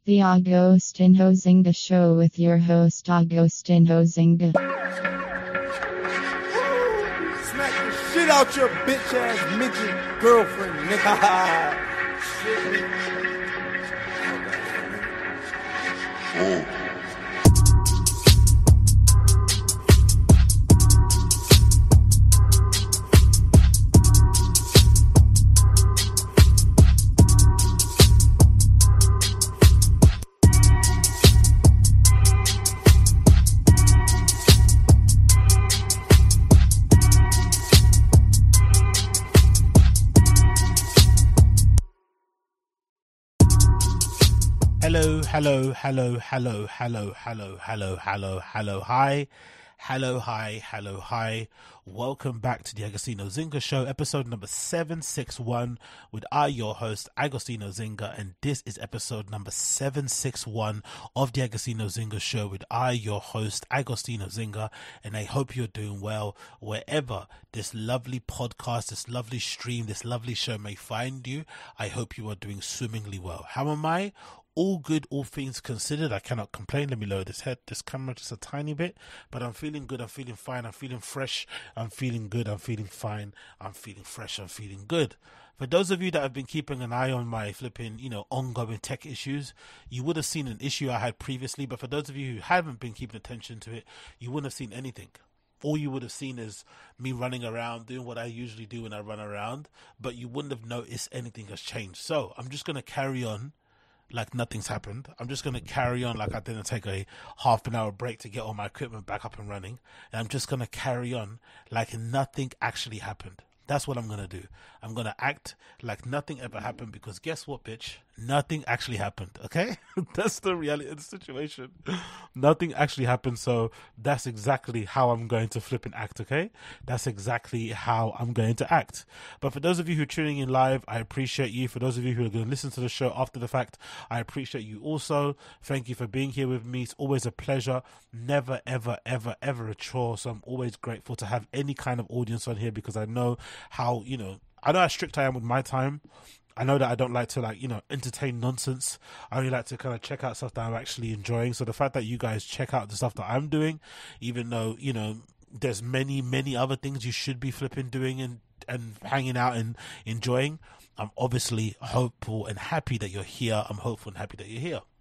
The Agostinho Zinga Show with your host Agostinho Zinga. Smack the shit out your bitch ass midget girlfriend, nigga. Hi. Welcome back to the Agostinho Zinga Show, episode number 761 with your host, Agostinho Zinga, and this is episode number 761 of the Agostinho Zinga Show with your host, Agostinho Zinga, and I hope you're doing well wherever this lovely podcast, this lovely stream, this lovely show may find you. I hope you are doing swimmingly well. How am I? All good, all things considered. I cannot complain. Let me lower this camera just a tiny bit, but I'm feeling good. I'm feeling fine. I'm feeling fresh. I'm feeling good. I'm feeling fine. I'm feeling fresh. I'm feeling good. For those of you that have been keeping an eye on my flipping, ongoing tech issues, you would have seen an issue I had previously, but for those of you who haven't been keeping attention to it, you wouldn't have seen anything. All you would have seen is me running around, doing what I usually do when I run around, but you wouldn't have noticed anything has changed. So I'm just going to carry on like nothing's happened. I'm just going to carry on like I didn't take a half an hour break to get all my equipment back up and running. And I'm just going to carry on like nothing actually happened. That's what I'm going to do. I'm going to act like nothing ever happened because guess what, bitch? Nothing actually happened, okay? That's the reality of the situation. Nothing actually happened, so that's exactly how I'm going to flip and act, okay? That's exactly how I'm going to act. But for those of you who are tuning in live, I appreciate you. For those of you who are going to listen to the show after the fact, I appreciate you also. Thank you for being here with me. It's always a pleasure. Never, ever, ever, ever a chore. So I'm always grateful to have any kind of audience on here because I know how, I know how strict I am with my time. I know that I don't like to entertain nonsense. I only like to kind of check out stuff that I'm actually enjoying. So the fact that you guys check out the stuff that I'm doing, even though, there's many, many other things you should be flipping doing and hanging out and enjoying, I'm obviously hopeful and happy that you're here. I'm hopeful and happy that you're here.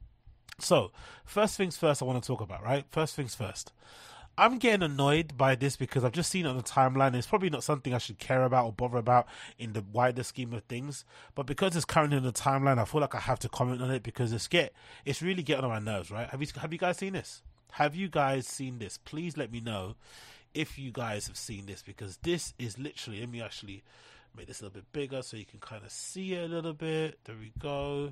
So first things first I want to talk about, right? First things first. I'm getting annoyed by this because I've just seen it on the timeline. It's probably not something I should care about or bother about in the wider scheme of things. But because it's currently in the timeline, I feel like I have to comment on it because it's really getting on my nerves, right? Have you guys seen this? Have you guys seen this? Please let me know if you guys have seen this because this is literally, let me actually make this a little bit bigger so you can kind of see it a little bit. There we go.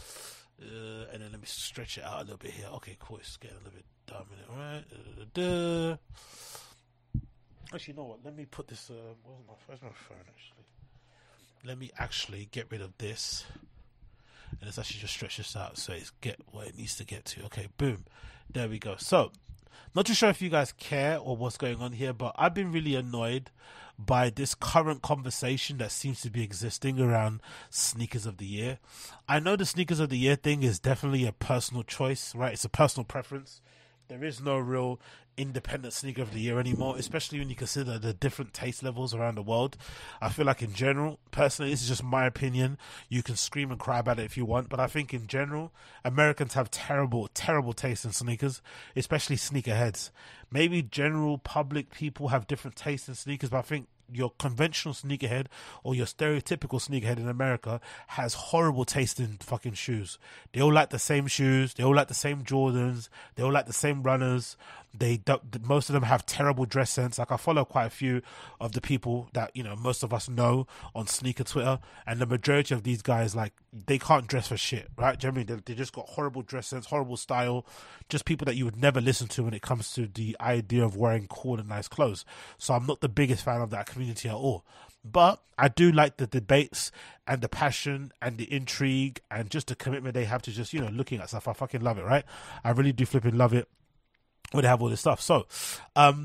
And then let me stretch it out a little bit here. Okay, cool. It's getting a little bit dominant, right? Actually, you know what? Let me put this. Where's my phone? Actually, let me actually get rid of this, and let's actually just stretch this out so it's get where it needs to get to. Okay, boom. There we go. So, not too sure if you guys care or what's going on here, but I've been really annoyed by this current conversation that seems to be existing around sneakers of the year. I know the sneakers of the year thing is definitely a personal choice, right? It's a personal preference. There is no real independent sneaker of the year anymore, especially when you consider the different taste levels around the world. I feel like in general, personally, this is just my opinion. You can scream and cry about it if you want, but I think in general, Americans have terrible, terrible taste in sneakers, especially sneakerheads. Maybe general public people have different tastes in sneakers, but I think your conventional sneakerhead or your stereotypical sneakerhead in America has horrible taste in fucking shoes. They all like the same shoes. They all like the same Jordans. They all like the same runners. Most of them have terrible dress sense. Like I follow quite a few of the people that most of us know on sneaker Twitter, and the majority of these guys they can't dress for shit, right? Generally, they just got horrible dress sense, horrible style, just people that you would never listen to when it comes to the idea of wearing cool and nice clothes. So I'm not the biggest fan of that community at all. But I do like the debates and the passion and the intrigue and just the commitment they have to just looking at stuff. I fucking love it, right? I really do flipping love it when they have all this stuff. So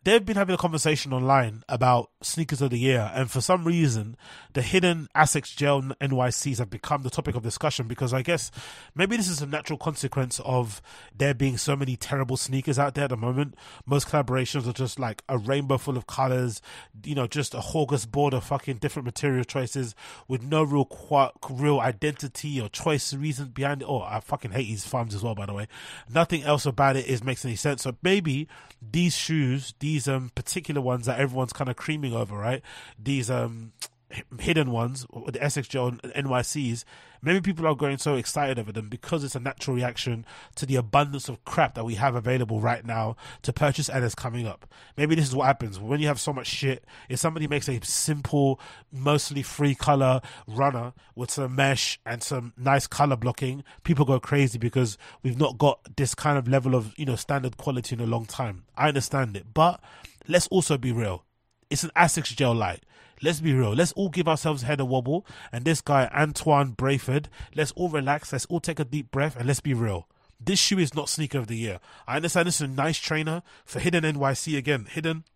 they've been having a conversation online about sneakers of the year, and for some reason, the hidden Asics Gel NYCs have become the topic of discussion, because I guess maybe this is a natural consequence of there being so many terrible sneakers out there at the moment. Most collaborations are just like a rainbow full of colors, you know, just a smorgasbord of fucking different material choices with no real identity or choice reason behind it. Oh, I fucking hate these farms as well, by the way. Nothing else about it makes any sense. So maybe these shoes, these particular ones that everyone's kind of creaming over, right? These hidden ones, the Asics Gel NYCs, maybe people are going so excited over them because it's a natural reaction to the abundance of crap that we have available right now to purchase and is coming up. Maybe this is what happens when you have so much shit. If somebody makes a simple, mostly free color runner with some mesh and some nice color blocking, people go crazy because we've not got this kind of level of, you know, standard quality in a long time. I understand it, but let's also be real. It's an Asics Gel Light. Let's be real. Let's all give ourselves a head a wobble. And this guy, Antoine Brayford, let's all relax. Let's all take a deep breath and let's be real. This shoe is not sneaker of the year. I understand this is a nice trainer for Hidden NYC. Again, Hidden,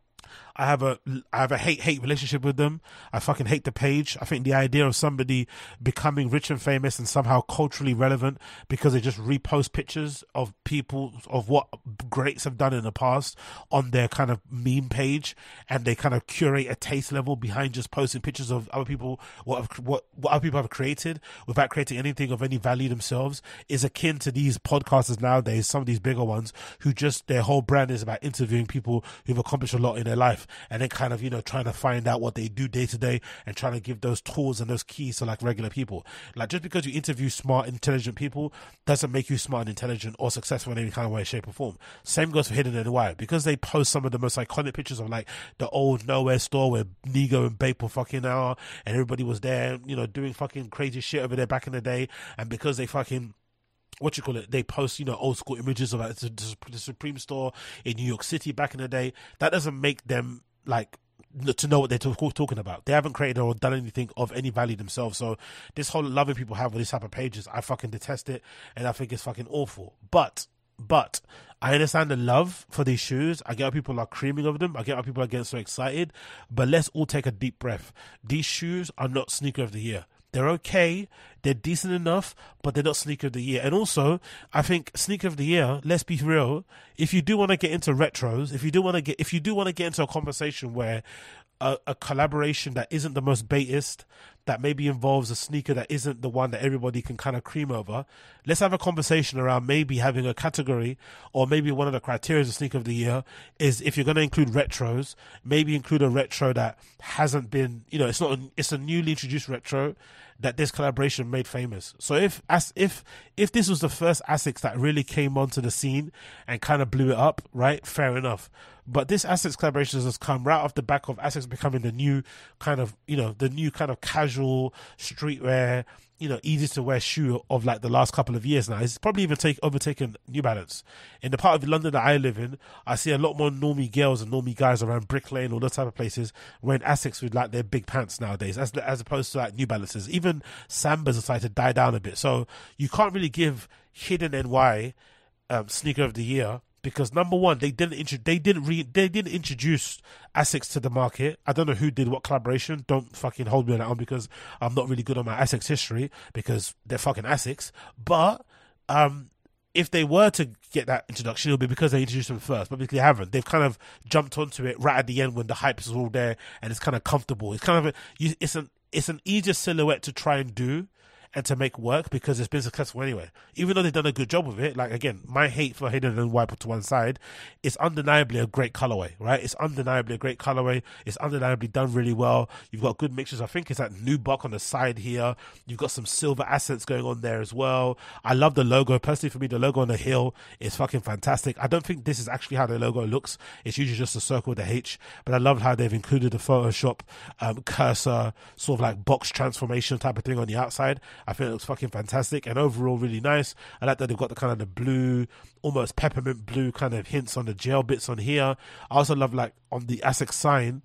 I have a hate relationship with them. I fucking hate the page. I think the idea of somebody becoming rich and famous and somehow culturally relevant because they just repost pictures of people, of what greats have done in the past on their kind of meme page, and they kind of curate a taste level behind just posting pictures of other people, what other people have created without creating anything of any value themselves, is akin to these podcasters nowadays, some of these bigger ones, who just, their whole brand is about interviewing people who've accomplished a lot in their life, and then kind of, you know, trying to find out what they do day to day and trying to give those tools and those keys to like regular people. Like, just because you interview smart, intelligent people doesn't make you smart and intelligent or successful in any kind of way, shape or form. Same goes for Hidden NY, because they post some of the most iconic pictures of like the old Nowhere store where Nigo and Bape were fucking out and everybody was there, you know, doing fucking crazy shit over there back in the day, and because they fucking they post, you know, old school images of like the Supreme store in New York City back in the day, that doesn't make them like to know what they're talking about. They haven't created or done anything of any value themselves. So this whole loving people have with this type of pages, I fucking detest it, and I think it's fucking awful. But I understand the love for these shoes. I get why people are creaming over them. I get why people are getting so excited. But let's all take a deep breath. These shoes are not sneaker of the year. They're okay, they're decent enough, but they're not sneaker of the year. And also, I think sneaker of the year, let's be real, if you do want to get into retros, if you do want to get into a conversation where a collaboration that isn't the most baitist, that maybe involves a sneaker that isn't the one that everybody can kind of cream over, let's have a conversation around maybe having a category, or maybe one of the criteria of sneaker of the year is, if you're going to include retros, maybe include a retro that hasn't been, you know, it's a newly introduced retro that this collaboration made famous. So if this was the first Asics that really came onto the scene and kind of blew it up, right, fair enough. But this Asics collaboration has come right off the back of Asics becoming the new kind of, you know, the new kind of casual streetwear, you know, easy to wear shoe of like the last couple of years now. It's probably even overtaken New Balance. In the part of London that I live in, I see a lot more normie girls and normie guys around Brick Lane, all those type of places, wearing Asics with like their big pants nowadays, as opposed to like New Balances. Even Sambas are starting to die down a bit. So you can't really give Hidden NY sneaker of the year, because number one, they didn't introduce Asics to the market. I don't know who did what collaboration. Don't fucking hold me on that one, because I'm not really good on my Asics history, because they're fucking Asics. But if they were to get that introduction, it'll be because they introduced them first. But because they haven't, they've kind of jumped onto it right at the end when the hype is all there and it's kind of comfortable. It's kind of it's an easier silhouette to try and do and to make work, because it's been successful anyway. Even though they've done a good job of it, like, again, my hate for Hidden and Wipe to one side, it's undeniably a great colorway, right? It's undeniably a great colorway. It's undeniably done really well. You've got good mixtures. I think it's that nubuck on the side here. You've got some silver accents going on there as well. I love the logo. Personally, for me, the logo on the heel is fucking fantastic. I don't think this is actually how the logo looks. It's usually just a circle with a H, but I love how they've included the Photoshop cursor, sort of like box transformation type of thing on the outside. I think it looks fucking fantastic, and overall really nice. I like that they've got the kind of the blue, almost peppermint blue kind of hints on the gel bits on here. I also love, like, on the Asics sign,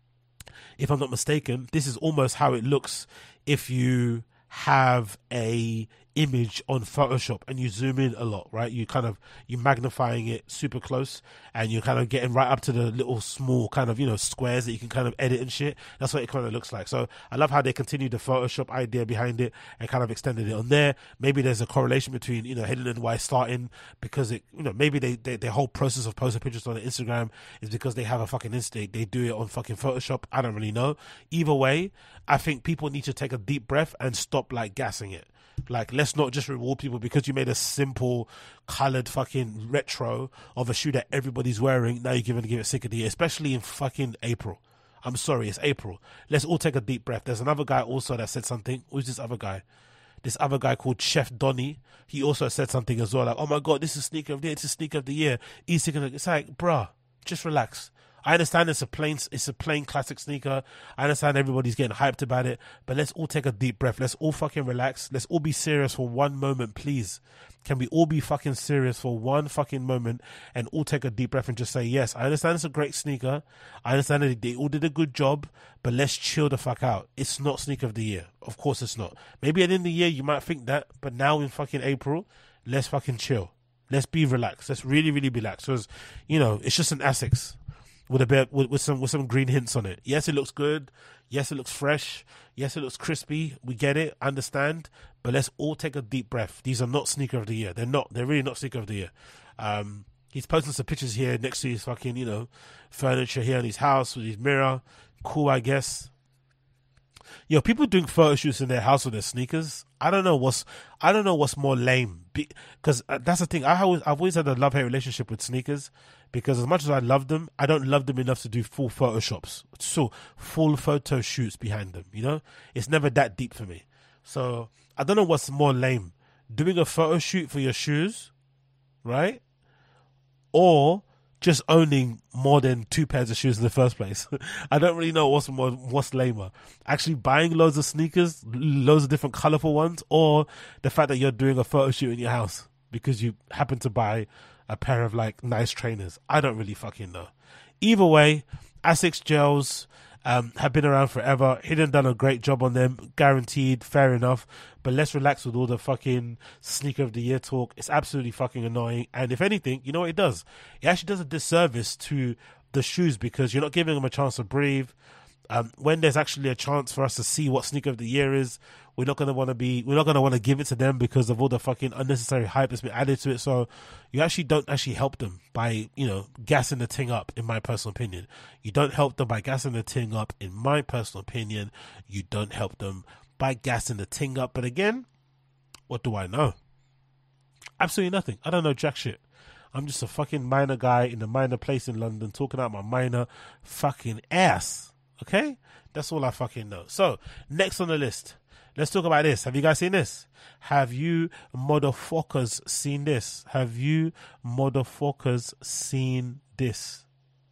if I'm not mistaken, this is almost how it looks if you have a image on Photoshop and you zoom in a lot, right? You magnifying it super close and you're kind of getting right up to the little small kind of, squares that you can kind of edit and shit. That's what it kind of looks like. So I love how they continued the Photoshop idea behind it and kind of extended it on there. Maybe there's a correlation between, Hidden and Why starting because it, maybe their whole process of posting pictures on Instagram is because they have a fucking instinct. They do it on fucking Photoshop. I don't really know. Either way, I think people need to take a deep breath and stop like gassing it. Like, let's not just reward people because you made a simple colored fucking retro of a shoe that everybody's wearing. Now you're going to give it Sneaker of the Year, especially in fucking April. I'm sorry, it's April. Let's all take a deep breath. There's another guy also that said something. Who's this other guy? This other guy called Chef Donny. He also said something as well. Like, oh my God, this is Sneaker of the Year. It's a Sneaker of the Year. It's like, bruh, just relax. I understand it's a plain classic sneaker. I understand everybody's getting hyped about it, but let's all take a deep breath. Let's all fucking relax. Let's all be serious for one moment, please. Can we all be fucking serious for one fucking moment and all take a deep breath and just say, yes, I understand it's a great sneaker. I understand that they all did a good job, but let's chill the fuck out. It's not Sneaker of the Year. Of course it's not. Maybe at the end of the year you might think that, but now in fucking April, let's fucking chill. Let's be relaxed. Let's really, really be relaxed. Because, it's just an Asics. With some green hints on it. Yes, it looks good. Yes, it looks fresh. Yes, it looks crispy. We get it, understand. But let's all take a deep breath. These are not Sneaker of the Year. They're not. They're really not Sneaker of the Year. He's posting some pictures here next to his fucking, furniture here in his house with his mirror. Cool, I guess. People doing photo shoots in their house with their sneakers. I don't know what's more lame, because that's the thing. I've always had a love-hate relationship with sneakers, because as much as I love them, I don't love them enough to do full photoshops, so full photo shoots behind them. It's never that deep for me. So I don't know what's more lame, doing a photo shoot for your shoes, right, or just owning more than 2 pairs of shoes in the first place. I don't really know what's lamer. Actually buying loads of sneakers, loads of different colorful ones, or the fact that you're doing a photo shoot in your house because you happen to buy a pair of like nice trainers. I don't really fucking know. Either way, Asics gels have been around forever. Hidden done a great job on them, guaranteed, fair enough. But let's relax with all the fucking Sneaker of the Year talk. It's absolutely fucking annoying. And if anything, you know what it does? It actually does a disservice to the shoes because you're not giving them a chance to breathe. When there's actually a chance for us to see what Sneaker of the Year is, we're not gonna want to give it to them because of all the fucking unnecessary hype that's been added to it. So you actually don't actually help them by gassing the thing up. In my personal opinion, you don't help them by gassing the thing up. In my personal opinion, you don't help them by gassing the thing up. But again, what do I know? Absolutely nothing. I don't know jack shit. I'm just a fucking minor guy in a minor place in London talking out my minor fucking ass. Okay? That's all I fucking know. So, next on the list, let's talk about this. Have you guys seen this? Have you motherfuckers seen this? Have you motherfuckers seen this?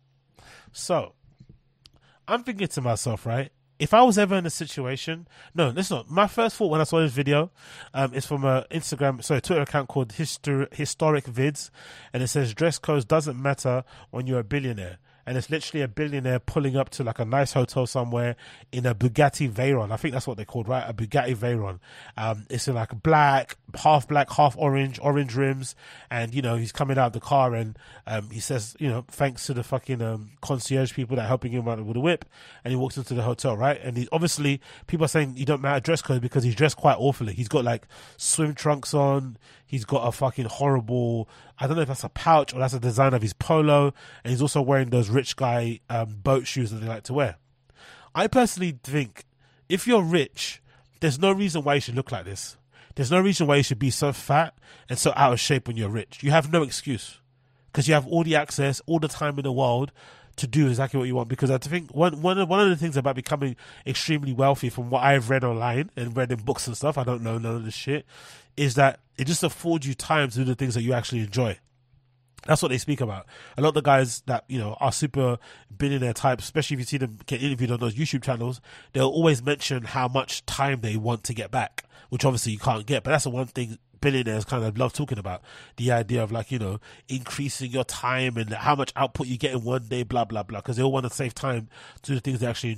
So, I'm thinking to myself, right? If I was ever in a situation, no, that's not. My first thought when I saw this video is from a Twitter account called Historic Vids, and it says dress codes doesn't matter when you're a billionaire. And it's literally a billionaire pulling up to like a nice hotel somewhere in a Bugatti Veyron. I think that's what they're called, right? A Bugatti Veyron. It's in like black, half orange rims. And, he's coming out of the car and he says, thanks to the fucking concierge people that are helping him out with the whip. And he walks into the hotel, right? And obviously people are saying you don't matter dress code because he's dressed quite awfully. He's got like swim trunks on. He's got a fucking horrible, I don't know if that's a pouch or that's a design of his polo. And he's also wearing those rich guy boat shoes that they like to wear. I personally think if you're rich, there's no reason why you should look like this. There's no reason why you should be so fat and so out of shape when you're rich. You have no excuse because you have all the access, all the time in the world to do exactly what you want. Because I think one of the things about becoming extremely wealthy, from what I've read online and read in books and stuff, I don't know none of this shit, is that it just affords you time to do the things that you actually enjoy. That's what they speak about. A lot of the guys that, are super billionaire types, especially if you see them get interviewed on those YouTube channels, they'll always mention how much time they want to get back, which obviously you can't get. But that's the one thing billionaires kind of love talking about. The idea of increasing your time and how much output you get in one day, blah, blah, blah. Because they all want to save time to do the things they actually enjoy.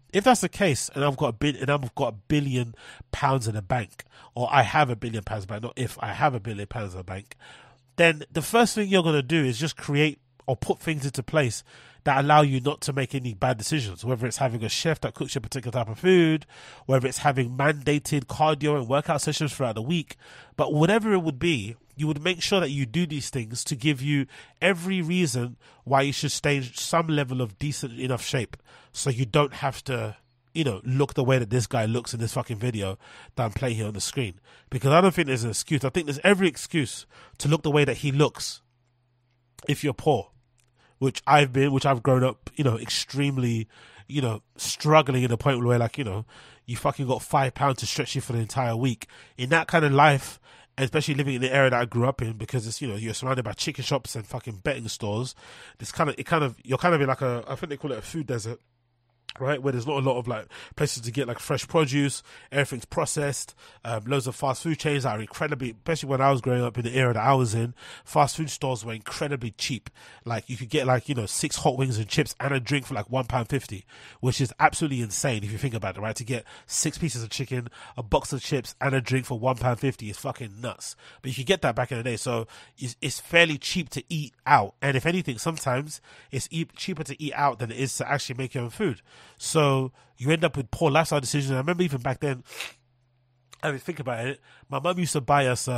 if that's the case, and I've got £1 billion in the bank, or I have £1 billion in the bank, not if I have £1 billion in the bank, then the first thing you're going to do is just create or put things into place that allow you not to make any bad decisions, whether it's having a chef that cooks you a particular type of food, whether it's having mandated cardio and workout sessions throughout the week. But whatever it would be, you would make sure that you do these things to give you every reason why you should stay in some level of decent enough shape, so you don't have to, look the way that this guy looks in this fucking video that I'm playing here on the screen. Because I don't think there's an excuse. I think there's every excuse to look the way that he looks if you're poor, which I've grown up, extremely, struggling in the point where, like, you fucking got £5 to stretch you for the entire week. In that kind of life, and especially living in the area that I grew up in, because it's, you're surrounded by chicken shops and fucking betting stores. You're kind of in like I think they call it a food desert, right, where there's not a lot of like places to get like fresh produce. Everything's processed. Loads of fast food chains that are incredibly, especially when I was growing up in the era that I was in, fast food stores were incredibly cheap. Like you could get 6 hot wings and chips and a drink for like £1.50, which is absolutely insane if you think about it, right? To get 6 pieces of chicken, a box of chips and a drink for £1.50 is fucking nuts. But you could get that back in the day, so it's fairly cheap to eat out. And if anything, sometimes it's cheaper to eat out than it is to actually make your own food. So you end up with poor lifestyle decisions. I remember even back then, I mean, think about it. My mum used to buy us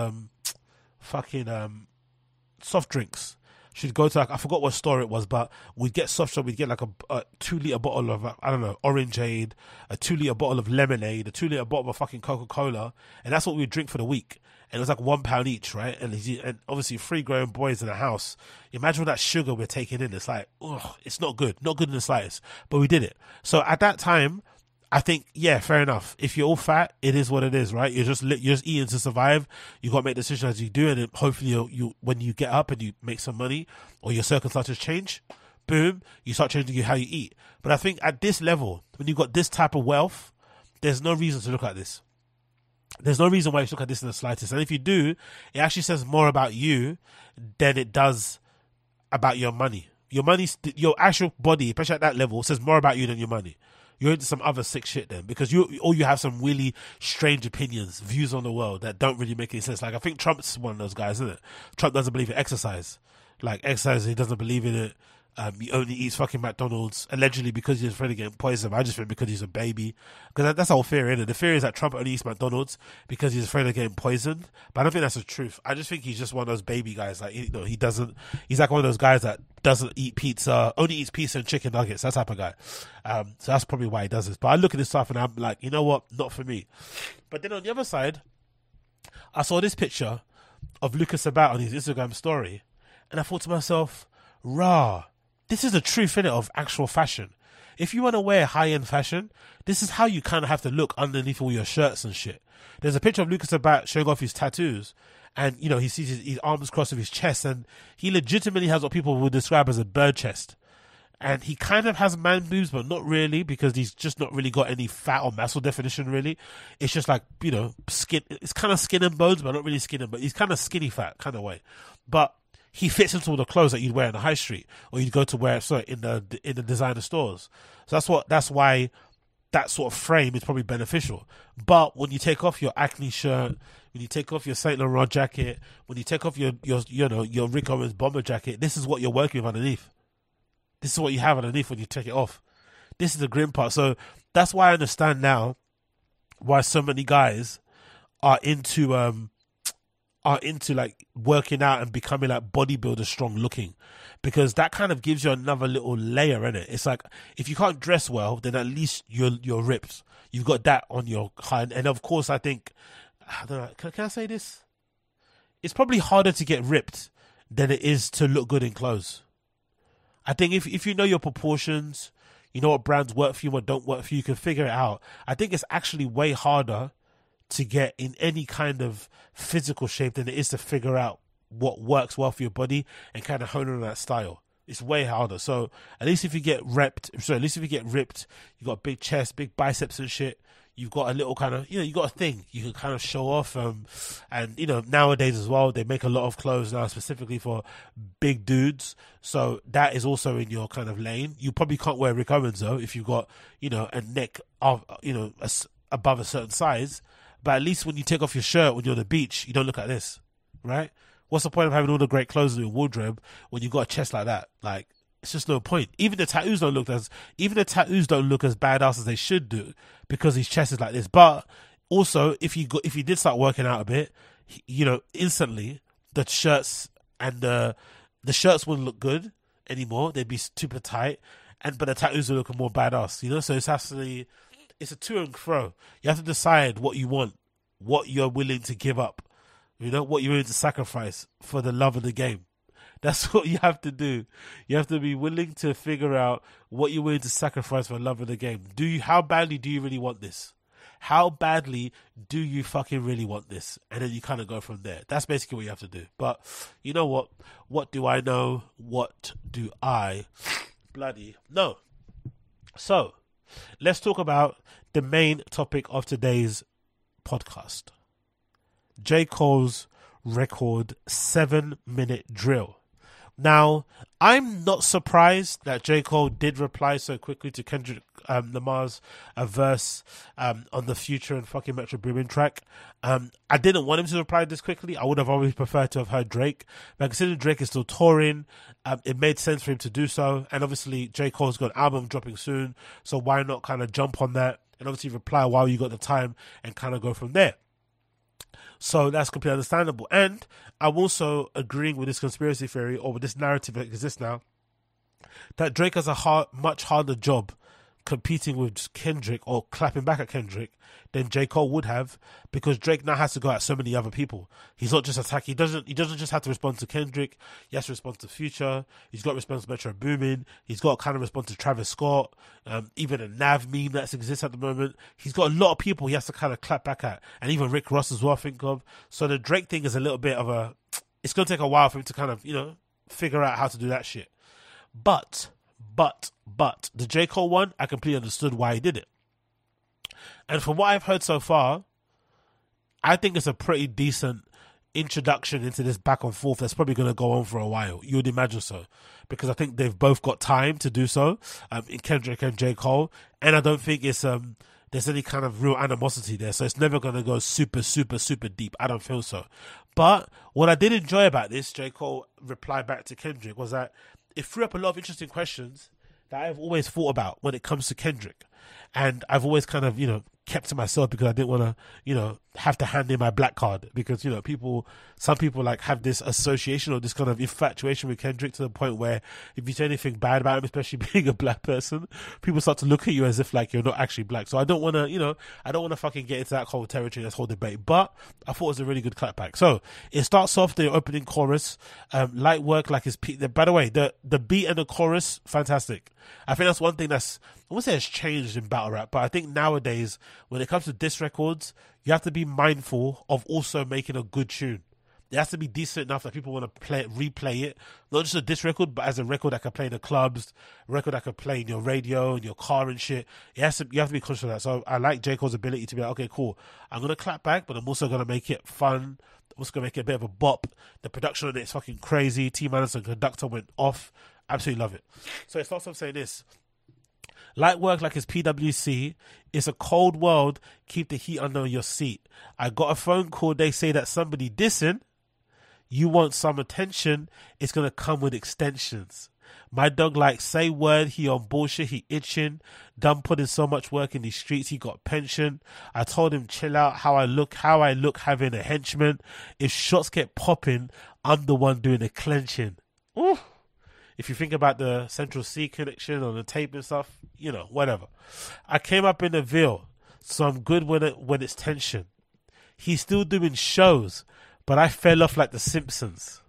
soft drinks. She'd go to I forgot what store it was, but we'd get soft drink. We'd get like a 2-litre bottle of Orangeade, a 2-litre bottle of lemonade, a 2-litre bottle of fucking Coca-Cola, and that's what we'd drink for the week. And it was like £1 each, right? And obviously 3 grown boys in the house. Imagine all that sugar we're taking in. It's like, it's not good in the slightest. But we did it. So at that time, I think, yeah, fair enough. If you're all fat, it is what it is, right? You're just eating to survive. You got to make decisions as you do, and then hopefully you when you get up and you make some money or your circumstances change, boom, you start changing how you eat. But I think at this level, when you've got this type of wealth, there's no reason to look at this. There's no reason why you should look at this in the slightest. And if you do, it actually says more about you than it does about your money. Your actual body, especially at that level, says more about you than your money. You're into some other sick shit then, because you have some really strange opinions, views on the world that don't really make any sense. Like, I think Trump's one of those guys, isn't it? Trump doesn't believe in exercise. Like, exercise, he doesn't believe in it. He only eats fucking McDonald's, allegedly because he's afraid of getting poisoned. I just think because he's a baby. Because that's the whole theory, isn't it? The theory is that Trump only eats McDonald's because he's afraid of getting poisoned. But I don't think that's the truth. I just think he's just one of those baby guys. Like, he's like one of those guys that doesn't eat pizza, only eats pizza and chicken nuggets. That type of guy. So that's probably why he does this. But I look at this stuff and I'm like, you know what? Not for me. But then on the other side, I saw this picture of Lucas Sabat on his Instagram story. And I thought to myself, rah. This is the truth, innit, of actual fashion. If you want to wear high-end fashion, this is how you kind of have to look underneath all your shirts and shit. There's a picture of Lucas Sabat showing off his tattoos, and, he sees his arms crossed with his chest, and he legitimately has what people would describe as a bird chest. And he kind of has man boobs, but not really, because he's just not really got any fat or muscle definition, really. It's just like, skin. It's kind of skin and bones, but not really skin and bones. He's kind of skinny fat kind of way. But he fits into all the clothes that you'd wear in the high street, or you'd go to wear in the designer stores. So that's why that sort of frame is probably beneficial. But when you take off your Acne shirt, when you take off your Saint Laurent jacket, when you take off your Rick Owens bomber jacket, this is what you're working with underneath. This is what you have underneath when you take it off. This is the grim part. So that's why I understand now why so many guys are into like working out and becoming like bodybuilder strong looking, because that kind of gives you another little layer in it. It's like, if you can't dress well, then at least you're ripped. You've got that on your hand. And of course, I think, I don't know, can I say this? It's probably harder to get ripped than it is to look good in clothes. I think if you know your proportions, you know what brands work for you, what don't work for you, you can figure it out. I think it's actually way harder to get in any kind of physical shape than it is to figure out what works well for your body and kind of hone in on that style. It's way harder. So at least if you get ripped, you got big chest, big biceps and shit, you've got a little kind of, you got a thing you can kind of show off. And, nowadays as well, they make a lot of clothes now specifically for big dudes. So that is also in your kind of lane. You probably can't wear Rick Owens though, if you've got, a neck of, above a certain size. But at least when you take off your shirt when you're on the beach, you don't look like this, right? What's the point of having all the great clothes in your wardrobe when you got a chest like that? Like, it's just no point. Even the tattoos don't look as badass as they should do because his chest is like this. But also, if you did start working out a bit, instantly the shirts and the shirts wouldn't look good anymore. They'd be super tight, but the tattoos would look more badass. So it's a to and fro. You have to decide what you want, what you're willing to give up, what you're willing to sacrifice for the love of the game. That's what you have to do. You have to be willing to figure out what you're willing to sacrifice for the love of the game. How badly do you really want this? How badly do you fucking really want this? And then you kind of go from there. That's basically what you have to do. But you know what? What do I know? What do I bloody know? So let's talk about the main topic of today's podcast. J. Cole's record 7-minute drill. Now, I'm not surprised that J. Cole did reply so quickly to Kendrick Lamar's verse on the Future and fucking Metro Boomin track. I didn't want him to reply this quickly. I would have always preferred to have heard Drake. But considering Drake is still touring, it made sense for him to do so. And obviously, J. Cole's got an album dropping soon. So why not kind of jump on that and obviously reply while you got the time and kind of go from there. So that's completely understandable. And I'm also agreeing with this conspiracy theory or with this narrative that exists now that Drake has a much harder job competing with Kendrick or clapping back at Kendrick than J. Cole would have, because Drake now has to go at so many other people. He's not just attacking. He doesn't just have to respond to Kendrick. He has to respond to Future. He's got to respond to Metro Boomin. He's got to kind of respond to Travis Scott. Even a Nav meme that exists at the moment. He's got a lot of people he has to kind of clap back at, and even Rick Ross as well, I think of. So the Drake thing is a little bit of it's going to take a while for him to kind of, figure out how to do that shit. But the J. Cole one, I completely understood why he did it. And from what I've heard so far, I think it's a pretty decent introduction into this back and forth that's probably going to go on for a while. You would imagine so. Because I think they've both got time to do so, in Kendrick and J. Cole. And I don't think it's there's any kind of real animosity there. So it's never going to go super, super, super deep. I don't feel so. But what I did enjoy about this, J. Cole reply back to Kendrick, was that it threw up a lot of interesting questions that I've always thought about when it comes to Kendrick. And I've always kind of, kept to myself because I didn't want to, have to hand in my black card because, some people like have this association or this kind of infatuation with Kendrick to the point where if you say anything bad about him, especially being a black person, people start to look at you as if like you're not actually black. So I don't want to, I don't want to fucking get into that whole territory, this whole debate, but I thought it was a really good clapback. So it starts off the opening chorus, light work like his by the way, the beat and the chorus, fantastic. I think that's one thing I won't say it's changed in battle rap, but I think nowadays when it comes to diss records, you have to be mindful of also making a good tune. It has to be decent enough that people want to replay it. Not just a diss record, but as a record that can play in the clubs, a record that can play in your radio, in your car and shit. You have to be conscious of that. So I like J. Cole's ability to be like, okay, cool. I'm going to clap back, but I'm also going to make it fun. I'm also going to make it a bit of a bop. The production on it is fucking crazy. T. Madison conductor went off. Absolutely love it. So it starts off saying this. Light work like it's PWC. It's a cold world. Keep the heat under your seat. I got a phone call. They say that somebody dissing. You want some attention. It's going to come with extensions. My dog like say word. He on bullshit. He itching. Done putting so much work in these streets. He got pension. I told him chill out. How I look having a henchman. If shots get popping, I'm the one doing the clenching. Ooh. If you think about the Central C connection on the tape and stuff, whatever. I came up in the Ville, so I'm good when it's tension. He's still doing shows, but I fell off like the Simpsons.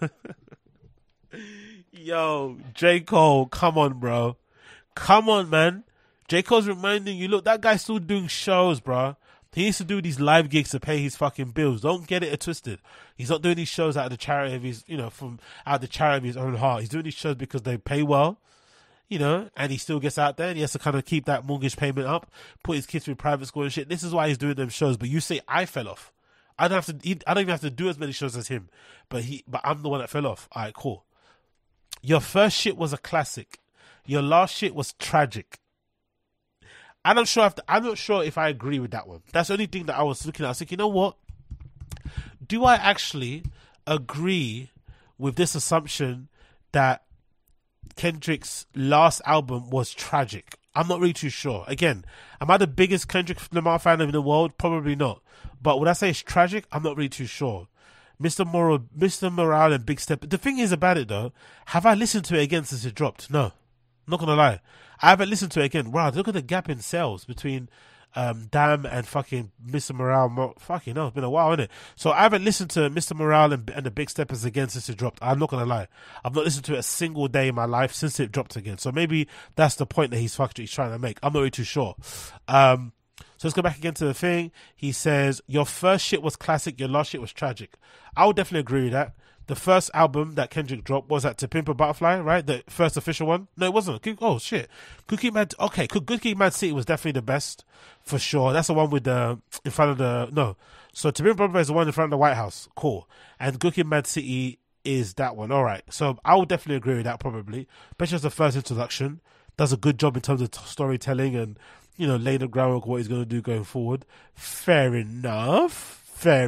Yo, J. Cole, come on, bro. Come on, man. J. Cole's reminding you, look, that guy's still doing shows, bro. He needs to do these live gigs to pay his fucking bills. Don't get it twisted. He's not doing these shows out of the charity of his, from out of the charity of his own heart. He's doing these shows because they pay well. you know, and he still gets out there and he has to kind of keep that mortgage payment up, put his kids through private school and shit. This is why he's doing them shows. But you say I fell off. I don't even have to do as many shows as him, but I'm the one that fell off. All right, cool. Your first shit was a classic. Your last shit was tragic. I'm not sure if I agree with that one. That's the only thing that I was looking at. I was thinking, you know what? Do I actually agree with this assumption that Kendrick's last album was tragic? I'm not really too sure. Again, am I the biggest Kendrick Lamar fan in the world? Probably not. But would I say it's tragic? I'm not really too sure. Mr. Morale and Big Step. The thing is about it though, have I listened to it again since it dropped? No. I'm not gonna lie. I haven't listened to it again. Wow, look at the gap in sales between Damn and fucking Mr. Morale. Fucking hell, it's been a while, isn't it? So I haven't listened to Mr. Morale and the Big Steppers again since it dropped. I'm not gonna lie. I've not listened to it a single day in my life since it dropped again. So maybe that's the point that he's trying to make. I'm not really too sure. So let's go back again to the thing. He says, your first shit was classic, your last shit was tragic. I would definitely agree with that. The first album that Kendrick dropped was that To Pimp a Butterfly, right? The first official one? No, it wasn't. Oh, shit. Good Kid, Mad City was definitely the best, for sure. That's the one with in front of the... No. So To Pimp a Butterfly is the one in front of the White House. Cool. And Good Kid, Mad City is that one. All right. So I would definitely agree with that, probably. Especially as the first introduction. Does a good job in terms of storytelling and, you know, lay the groundwork what he's going to do going forward. Fair enough.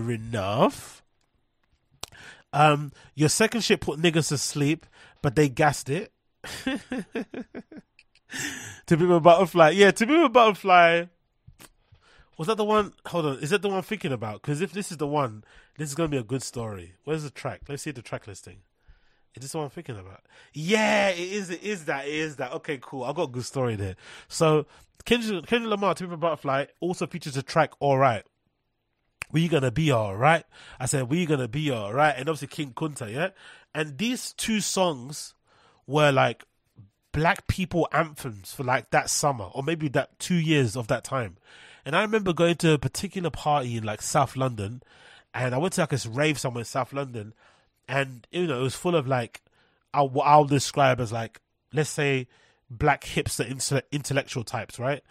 Your second shit put niggas to sleep, but they gassed it. To Be a Butterfly. Yeah, To Be a Butterfly. Was that the one? Hold on. Is that the one I'm thinking about? Because if this is the one, this is going to be a good story. Where's the track? Let's see the track listing. Is this the one I'm thinking about? Yeah, it is that. Okay, cool. I got a good story there. So, Kendrick Lamar, To Be a Butterfly, also features a track, Alright. We gonna be alright. I said, we gonna be alright. And obviously King Kunta, yeah? And these two songs were like black people anthems for like that summer, or maybe that 2 years of that time. And I remember going to a particular party in like South London, and I went to like a rave somewhere in South London, and you know, it was full of like, what I'll describe as like, let's say, black hipster intellectual types, right?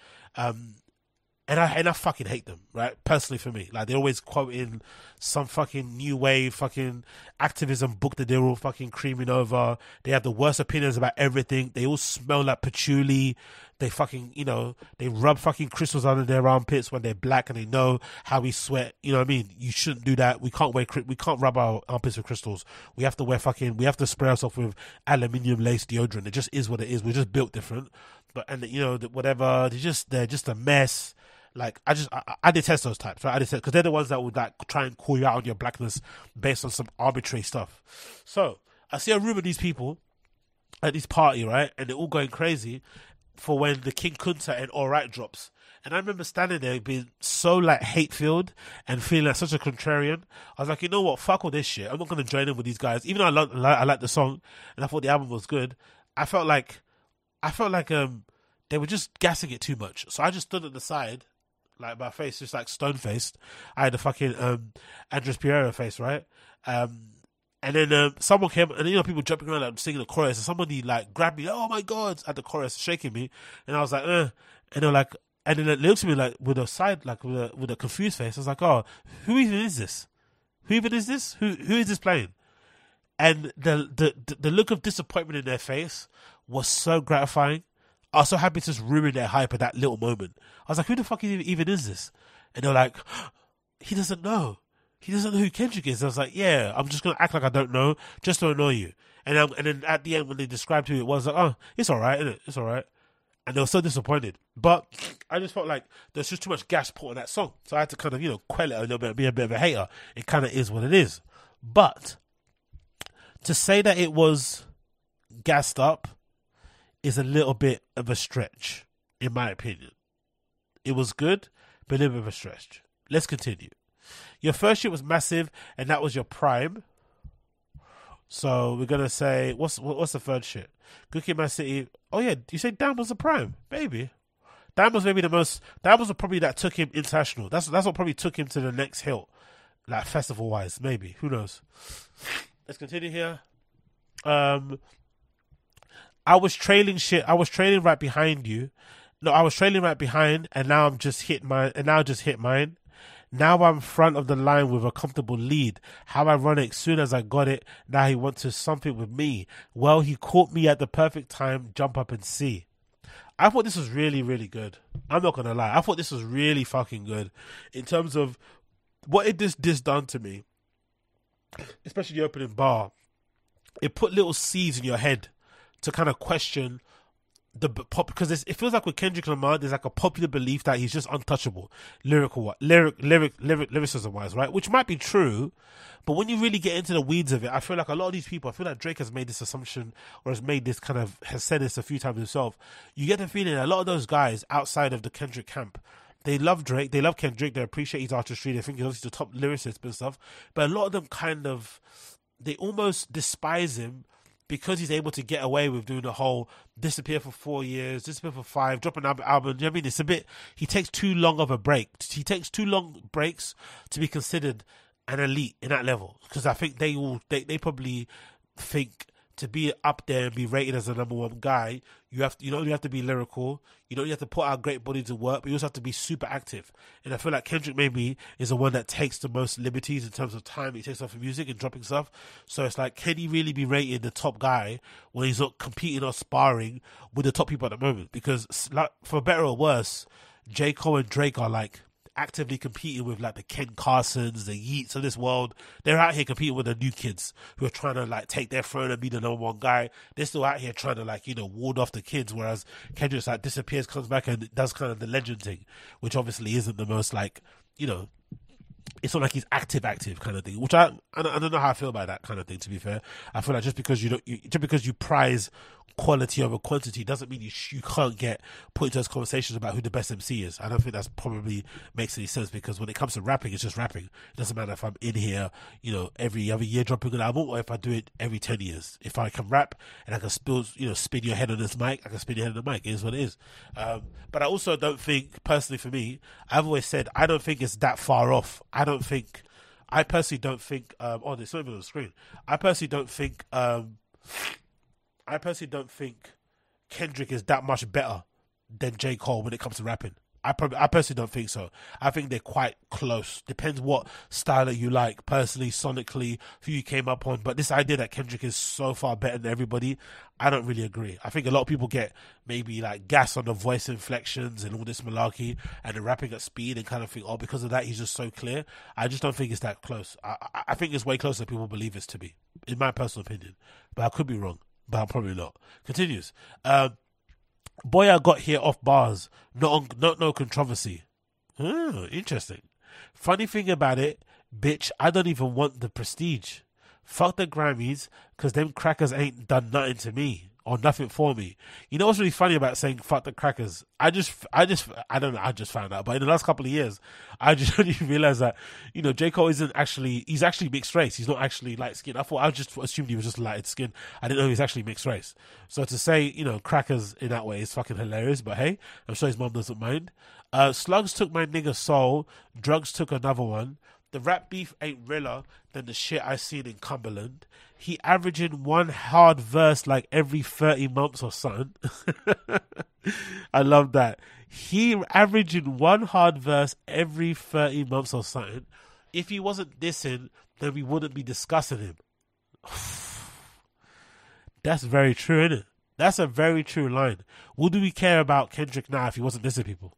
And I fucking hate them, right? Personally for me. Like, they're always quoting some fucking new wave fucking activism book that they're all fucking creaming over. They have the worst opinions about everything. They all smell like patchouli. They fucking, you know, they rub fucking crystals under their armpits when they're black and they know how we sweat. You know what I mean? You shouldn't do that. We can't rub our armpits with crystals. We have to spray ourselves with aluminium lace deodorant. It just is what it is. We're just built different. But, and you know, whatever, they're just a mess. Like, I detest those types, right? I detest, because they're the ones that would like try and call you out on your blackness based on some arbitrary stuff. So I see a room of these people at this party, right? And they're all going crazy for when the King Kunta and Alright drops. And I remember standing there being so like hate-filled and feeling like such a contrarian. I was like, you know what? Fuck all this shit. I'm not going to join in with these guys. Even though I like the song and I thought the album was good, I felt like they were just gassing it too much. So I just stood at the side, like my face just like stone faced. I had the fucking Andres Pereira face, right? And then someone came, and you know, people jumping around like singing the chorus, and somebody like grabbed me, oh my god, at the chorus, shaking me, and I was like, and they're like, and then they looked at me like with a confused face. I was like, oh, who even is this? Who is this playing? And the look of disappointment in their face was so gratifying. I was so happy to just ruin their hype at that little moment. I was like, who the fuck even is this? And they're like, he doesn't know. He doesn't know who Kendrick is. I was like, yeah, I'm just going to act like I don't know, just to annoy you. And then at the end, when they described who it was, like, oh, it's alright, isn't it? It's alright. And they were so disappointed. But I just felt like there's just too much gas put on that song. So I had to kind of, you know, quell it a little bit, be a bit of a hater. It kind of is what it is. But to say that it was gassed up is a little bit of a stretch, in my opinion. It was good, but a little bit of a stretch. Let's continue. Your first shit was massive, and that was your prime. So we're gonna say, what's the third shit? Good Kid, Mad City. Oh yeah, you say Damn was the prime, baby. Damn was maybe the most. That was probably that took him international. That's what probably took him to the next hill, like festival wise, maybe. Who knows? Let's continue here. I was trailing shit. I was trailing right behind you. No, I was trailing right behind, and now I'm just hit mine. And now I just hit mine. Now I'm front of the line with a comfortable lead. How ironic. Soon as I got it, now he wants to something with me. Well, he caught me at the perfect time. Jump up and see. I thought this was really, really good. I'm not gonna lie. I thought this was really fucking good in terms of what it this done to me, especially the opening bar. It put little seeds in your head to kind of question the pop, because it feels like with Kendrick Lamar, there's like a popular belief that he's just untouchable, lyricism wise, right? Which might be true, but when you really get into the weeds of it, I feel like a lot of these people, I feel like Drake has made this assumption, or has said this a few times himself. You get the feeling that a lot of those guys outside of the Kendrick camp, they love Drake, they love Kendrick, they appreciate his artistry, they think he's obviously the top lyricist and stuff, but a lot of them they almost despise him because he's able to get away with doing the whole disappear for 4 years, disappear for 5, drop an album. You know what I mean? It's a bit, he takes too long of a break. He takes too long breaks to be considered an elite in that level. Because I think they probably think to be up there and be rated as the number one guy, you don't have to be lyrical, you have to put out great bodies of work, but you also have to be super active. And I feel like Kendrick maybe is the one that takes the most liberties in terms of time he takes off of music and dropping stuff. So it's like, can he really be rated the top guy when he's not competing or sparring with the top people at the moment? Because like, for better or worse, J. Cole and Drake are like actively competing with like the Ken Carsons, the Yeats of this world. They're out here competing with the new kids who are trying to like take their throne and be the number one guy. They're still out here trying to like, ward off the kids, whereas Kendrick's like disappears, comes back and does kind of the legend thing, which obviously isn't the most like, it's not like he's active kind of thing, which I don't know how I feel about that kind of thing, to be fair. I feel like just because you prize quality over quantity doesn't mean you can't get put into those conversations about who the best MC is. I don't think that's probably makes any sense, because when it comes to rapping, it's just rapping. It doesn't matter if I'm in here, every other year dropping an album, or if I do it every 10 years. If I can rap and I can spin your head on this mic, I can spin your head on the mic. It is what it is. But I also don't think, personally for me, I've always said, I don't think it's that far off. I personally don't think, it's not even on the screen. I personally don't think Kendrick is that much better than J. Cole when it comes to rapping. I personally don't think so. I think they're quite close. Depends what style that you like, personally, sonically, who you came up on. But this idea that Kendrick is so far better than everybody, I don't really agree. I think a lot of people get maybe like gas on the voice inflections and all this malarkey and the rapping at speed and kind of think, because of that, he's just so clear. I just don't think it's that close. I think it's way closer than people believe it's to be, in my personal opinion. But I could be wrong. But I'm probably not. Continues. Boy, I got here off bars. No controversy. Interesting. Funny thing about it, bitch, I don't even want the prestige. Fuck the Grammys, because them crackers ain't done nothing to me. Or nothing for me. You know what's really funny about saying fuck the crackers? I just found out, but in the last couple of years, I just only realized that, J. Cole he's actually mixed race. He's not actually light skinned. I just assumed he was just light skinned. I didn't know he was actually mixed race. So to say, crackers in that way is fucking hilarious, but hey, I'm sure his mom doesn't mind. Slugs took my nigga soul, drugs took another one. The rap beef ain't realer than the shit I seen in Cumberland. He averaging one hard verse like every 30 months or something. I love that. He averaging one hard verse every 30 months or something. If he wasn't dissing, then we wouldn't be discussing him. That's very true, isn't it? That's a very true line. Would we care about Kendrick now if he wasn't dissing people?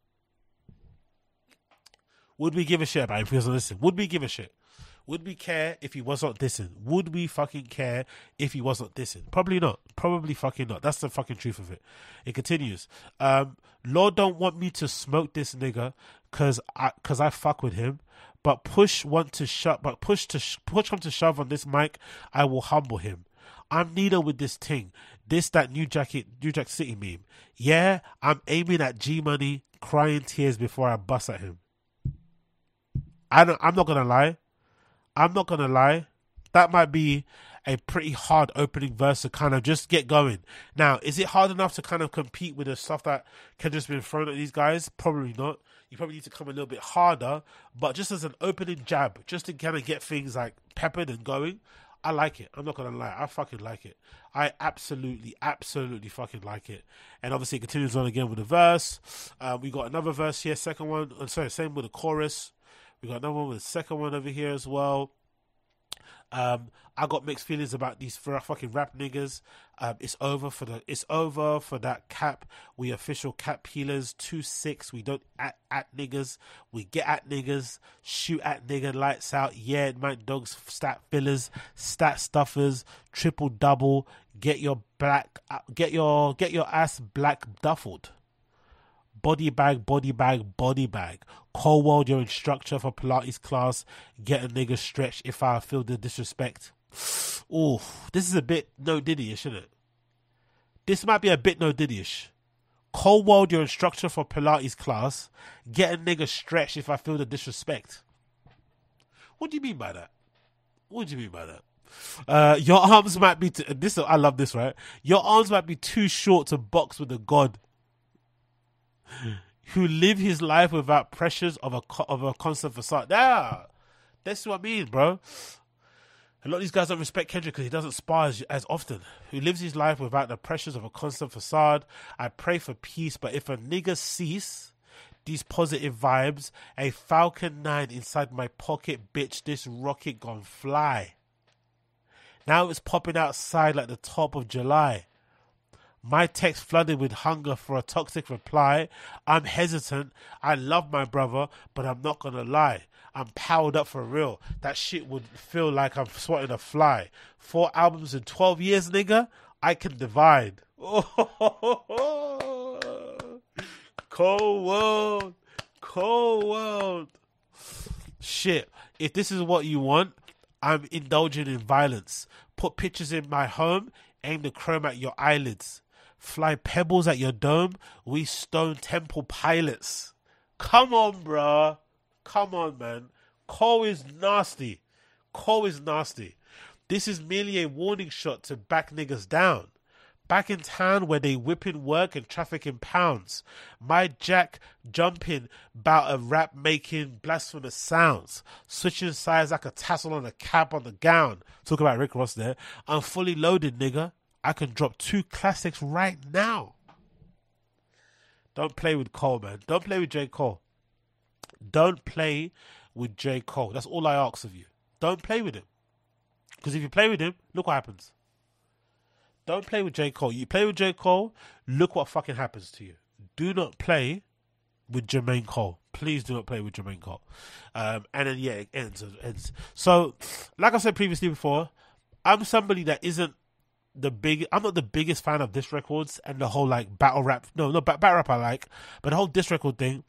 Would we give a shit about him if he wasn't listening? Would we give a shit? Would we care if he was not dissing? Would we fucking care if he was not dissing? Probably not. Probably fucking not. That's the fucking truth of it. It continues. Lord don't want me to smoke this nigga cause I fuck with him. But push come to shove on this mic, I will humble him. I'm neither with this ting. This that New Jack City meme. Yeah, I'm aiming at G Money, crying tears before I bust at him. I'm not gonna lie. That might be a pretty hard opening verse to kind of just get going. Now, is it hard enough to kind of compete with the stuff that can just been thrown at these guys? Probably not. You probably need to come a little bit harder. But just as an opening jab, just to kind of get things like peppered and going, I like it. I'm not gonna lie. I fucking like it. I absolutely fucking like it. And obviously it continues on again with the verse. We got another verse here, second one. Same with the chorus. We got another one with the second one over here as well. I got mixed feelings about these fucking rap niggas. It's over for that cap. We official cap peelers 2-6. We don't at niggas. We get at niggas. Shoot at nigga. Lights out. Yeah, my dogs. Stat fillers. Stat stuffers. Triple double. Get your ass black duffled. Body bag. Cold World, your instructor for Pilates class. Get a nigga stretched if I feel the disrespect. Ooh, this is a bit no Diddy-ish, isn't it? This might be a bit no Diddy-ish. Cold World, your instructor for Pilates class. Get a nigga stretched if I feel the disrespect. What do you mean by that? Your arms might be I love this, right? Your arms might be too short to box with a god who live his life without pressures of a constant facade. That's what I mean, bro. A lot of these guys don't respect Kendrick because he doesn't spar as often. Who lives his life without the pressures of a constant facade. I pray for peace, but if a nigga cease these positive vibes, a Falcon 9 inside my pocket, bitch, this rocket gon' fly. Now it's popping outside like the top of July. My text flooded with hunger for a toxic reply. I'm hesitant. I love my brother, but I'm not gonna lie. I'm powered up for real. That shit would feel like I'm swatting a fly. 4 albums in 12 years, nigga. I can divide. Cold world. Shit. If this is what you want, I'm indulging in violence. Put pictures in my home. Aim the chrome at your eyelids. Fly pebbles at your dome. We Stone Temple pilots. Come on, bruh. Come on, man. Cole is nasty. This is merely a warning shot to back niggas down. Back in town where they whipping work and trafficking pounds. My Jack jumping bout a rap making blasphemous sounds. Switching sides like a tassel on a cap on the gown. Talk about Rick Ross there. I'm fully loaded, nigga. I can drop 2 classics right now. Don't play with Cole, man. Don't play with J. Cole. Don't play with J. Cole. That's all I ask of you. Don't play with him. Because if you play with him, look what happens. Don't play with J. Cole. You play with J. Cole, look what fucking happens to you. Do not play with Jermaine Cole. Please do not play with Jermaine Cole. And then, yeah, it ends. So, like I said previously before, I'm somebody that isn't I'm not the biggest fan of diss records and the whole like battle rap. No, battle rap I like, but the whole diss record thing,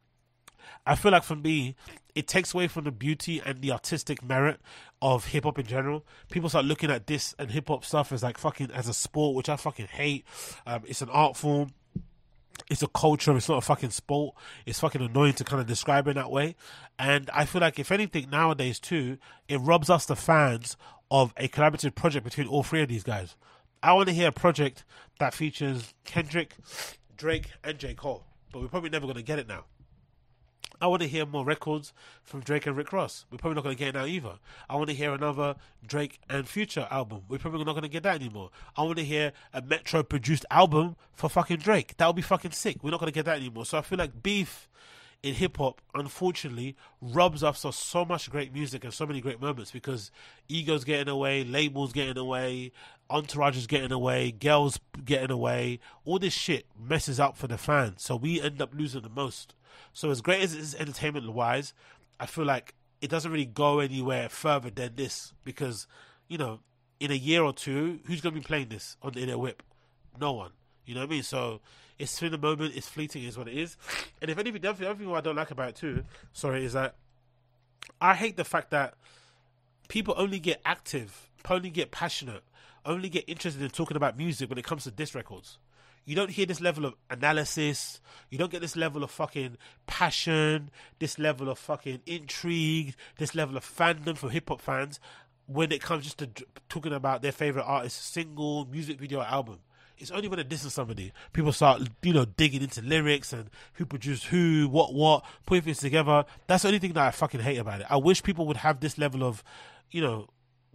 I feel like for me, it takes away from the beauty and the artistic merit of hip hop in general. People start looking at this and hip hop stuff as like fucking as a sport, which I fucking hate. It's an art form. It's a culture. It's not a fucking sport. It's fucking annoying to kind of describe it that way. And I feel like if anything nowadays too, it robs us the fans of a collaborative project between all 3 of these guys. I want to hear a project that features Kendrick, Drake, and J. Cole, but we're probably never going to get it now. I want to hear more records from Drake and Rick Ross. We're probably not going to get it now either. I want to hear another Drake and Future album. We're probably not going to get that anymore. I want to hear a Metro-produced album for fucking Drake. That would be fucking sick. We're not going to get that anymore. So I feel like beef in hip-hop, unfortunately, robs us of so much great music and so many great moments because ego's getting away, labels getting away, entourage is getting away, girls getting away. All this shit messes up for the fans. So we end up losing the most. So as great as it is entertainment-wise, I feel like it doesn't really go anywhere further than this because, you know, in a year or two, who's going to be playing this in a whip? No one. You know what I mean? So it's in the moment, it's fleeting, is what it is. And if anything, the other thing I don't like about it too, is that I hate the fact that people only get active, only get passionate, only get interested in talking about music when it comes to diss records. You don't hear this level of analysis. You don't get this level of fucking passion, this level of fucking intrigue, this level of fandom for hip-hop fans when it comes just to talking about their favourite artist's single, music video, or album. It's only when it disses somebody, people start, digging into lyrics and who produced who, what, putting things together. That's the only thing that I fucking hate about it. I wish people would have this level of,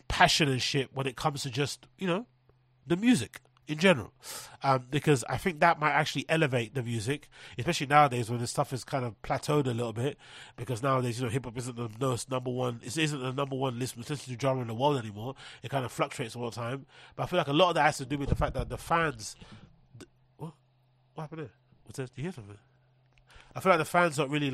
passion and shit when it comes to just, the music in general, because I think that might actually elevate the music, especially nowadays when this stuff is kind of plateaued a little bit, because nowadays, hip hop isn't the number one, it isn't the number one listened to genre in the world anymore. It kind of fluctuates all the time, but I feel like a lot of that has to do with the fact that the fans, what happened there? What's that? Do you hear something? I feel like the fans don't really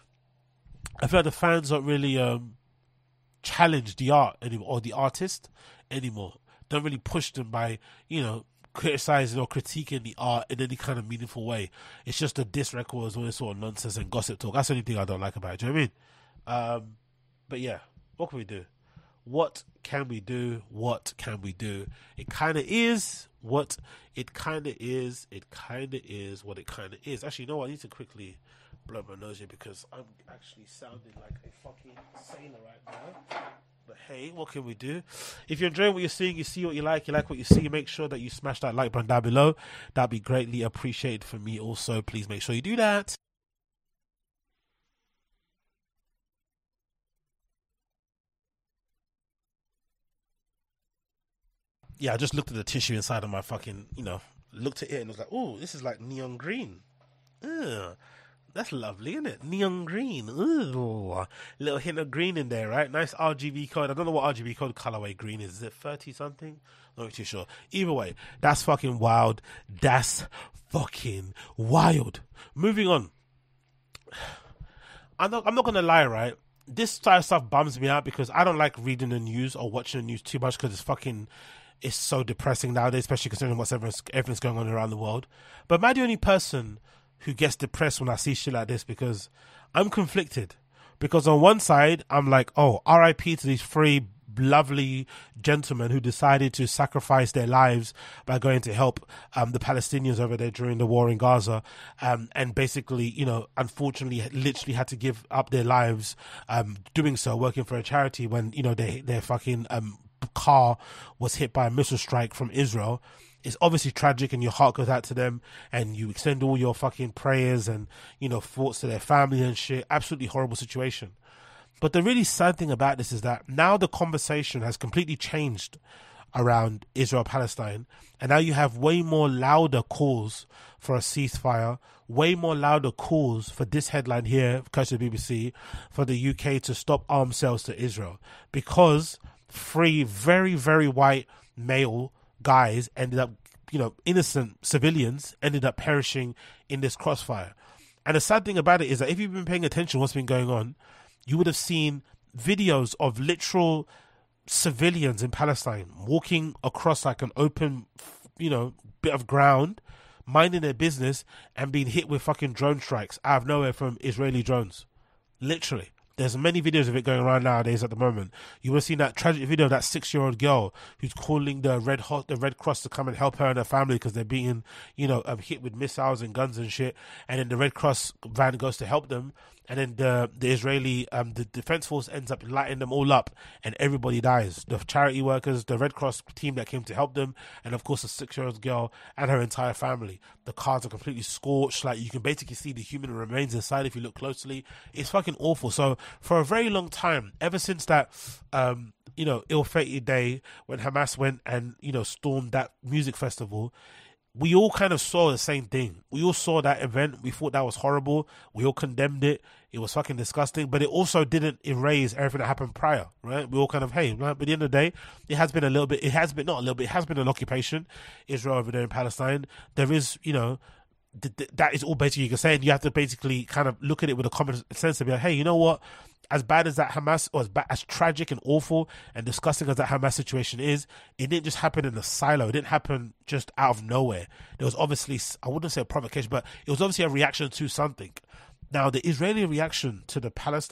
challenge the art anymore, or the artist anymore. Don't really push them by, criticizing or critiquing the art in any kind of meaningful way. It's just the diss records, all this sort of nonsense and gossip talk. That's the only thing I don't like about it. Do you know what I mean? But yeah, what can we do? What can we do? What can we do? It kind of is what it kind of is. It kind of is what it kind of is. Actually, you know what? I need to quickly blow my nose here because I'm actually sounding like a fucking sailor right now. But hey, what can we do? If you're enjoying what you're seeing, you see what you like what you see, make sure that you smash that like button down below. That'd be greatly appreciated for me also. Please make sure you do that. Yeah, I just looked at the tissue inside of my fucking, looked at it and was like, oh, this is like neon green. Ugh. That's lovely, isn't it? Neon green. Ooh. Little hint of green in there, right? Nice RGB code. I don't know what RGB code colorway green is. Is it 30 something? Not too sure. Either way, that's fucking wild. That's fucking wild. Moving on. I'm not going to lie, right? This type of stuff bums me out because I don't like reading the news or watching the news too much because it's so depressing nowadays, especially considering everything's going on around the world. But am I the only person who gets depressed when I see shit like this? Because I'm conflicted. Because on one side, I'm like, oh, RIP to these three lovely gentlemen who decided to sacrifice their lives by going to help the Palestinians over there during the war in Gaza, and basically, unfortunately, literally had to give up their lives doing so, working for a charity when, their fucking car was hit by a missile strike from Israel. It's obviously tragic and your heart goes out to them and you extend all your fucking prayers and, thoughts to their family and shit. Absolutely horrible situation. But the really sad thing about this is that now the conversation has completely changed around Israel-Palestine, and now you have way more louder calls for a ceasefire, way more louder calls for this headline here, courtesy of the BBC, for the UK to stop arms sales to Israel, because three very, very white male guys ended up, innocent civilians ended up perishing in this crossfire. And the sad thing about it is that if you've been paying attention to what's been going on, you would have seen videos of literal civilians in Palestine walking across like an open, bit of ground, minding their business and being hit with fucking drone strikes out of nowhere from Israeli drones. Literally. There's many videos of it going around nowadays at the moment. You would have seen that tragic video of that 6-year-old girl who's calling the Red Cross to come and help her and her family because they're being, hit with missiles and guns and shit. And then the Red Cross van goes to help them. And then the Israeli, the defense force ends up lighting them all up and everybody dies. The charity workers, the Red Cross team that came to help them, and of course a 6-year-old girl and her entire family. The cars are completely scorched. Like, you can basically see the human remains inside if you look closely. It's fucking awful. So for a very long time, ever since that, ill-fated day when Hamas went and, stormed that music festival, we all kind of saw the same thing. We all saw that event. We thought that was horrible. We all condemned it. It was fucking disgusting. But it also didn't erase everything that happened prior, right? We all kind of, hey, right? But at the end of the day, it has been an occupation, Israel over there in Palestine. There is, that is all basically you can say. And you have to basically kind of look at it with a common sense and be like, hey, you know what? As bad as that Hamas, or as tragic and awful and disgusting as that Hamas situation is, it didn't just happen in a silo. It didn't happen just out of nowhere. There was obviously, I wouldn't say a provocation, but it was obviously a reaction to something. Now, the Israeli reaction to the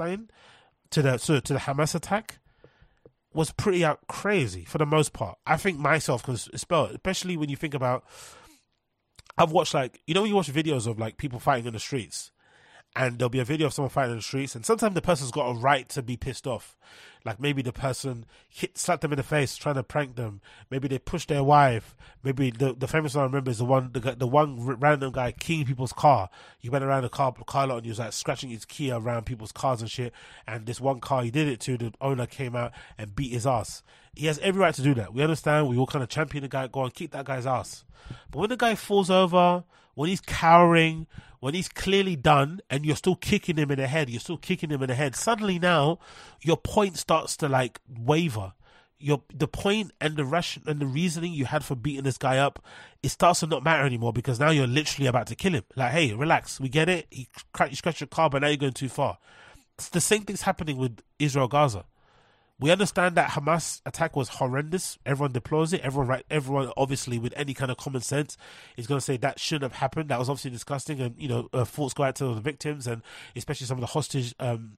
to the Hamas attack was pretty crazy for the most part. I think myself, because especially when you think about, I've watched when you watch videos of like people fighting in the streets, and there'll be a video of someone fighting in the streets, and sometimes the person's got a right to be pissed off. Like maybe the person slapped them in the face trying to prank them. Maybe they pushed their wife. Maybe the famous one I remember is the one random guy keying people's car. He went around the car lot and he was like scratching his key around people's cars and shit. And this one car he did it to, the owner came out and beat his ass. He has every right to do that. We understand. We all kind of champion the guy, go and kick that guy's ass. But when the guy falls over, when he's cowering, when he's clearly done, and you're still kicking him in the head, suddenly now your point starts to like waver. The point and the ration and the reasoning you had for beating this guy up, it starts to not matter anymore, because now you're literally about to kill him. Like, hey, relax, we get it. You scratched your car, but now you're going too far. It's the same thing's happening with Israel Gaza. We understand that Hamas attack was horrendous. Everyone deplores it. Everyone obviously with any kind of common sense is going to say that shouldn't have happened. That was obviously disgusting, and thoughts go out to the victims, and especially some of the hostage,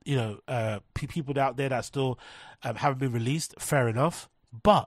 people out there that still haven't been released. Fair enough, but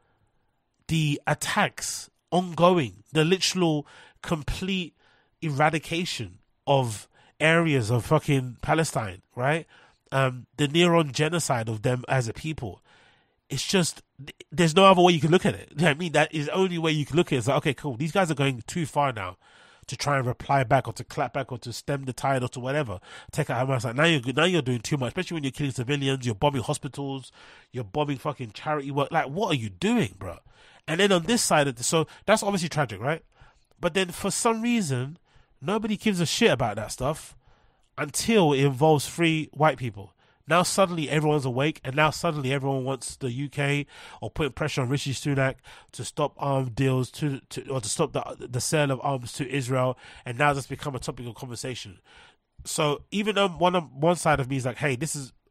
the attacks ongoing, the literal complete eradication of areas of fucking Palestine, right? The near-on genocide of them as a people. It's just, there's no other way you can look at it. You know what I mean? That is the only way you can look at it. It's like, okay, cool. These guys are going too far now to try and reply back or to clap back or to stem the tide or to whatever. Take out Hamas. Like, now you're doing too much, especially when you're killing civilians, you're bombing hospitals, you're bombing fucking charity work. Like, what are you doing, bro? And then on this side so that's obviously tragic, right? But then for some reason, nobody gives a shit about that stuff until it involves free white people. Now suddenly everyone's awake, and now suddenly everyone wants the UK or putting pressure on Rishi Sunak to stop arms deals or to stop the sale of arms to Israel, and now that's become a topic of conversation. So even though one side of me is like, hey, this is,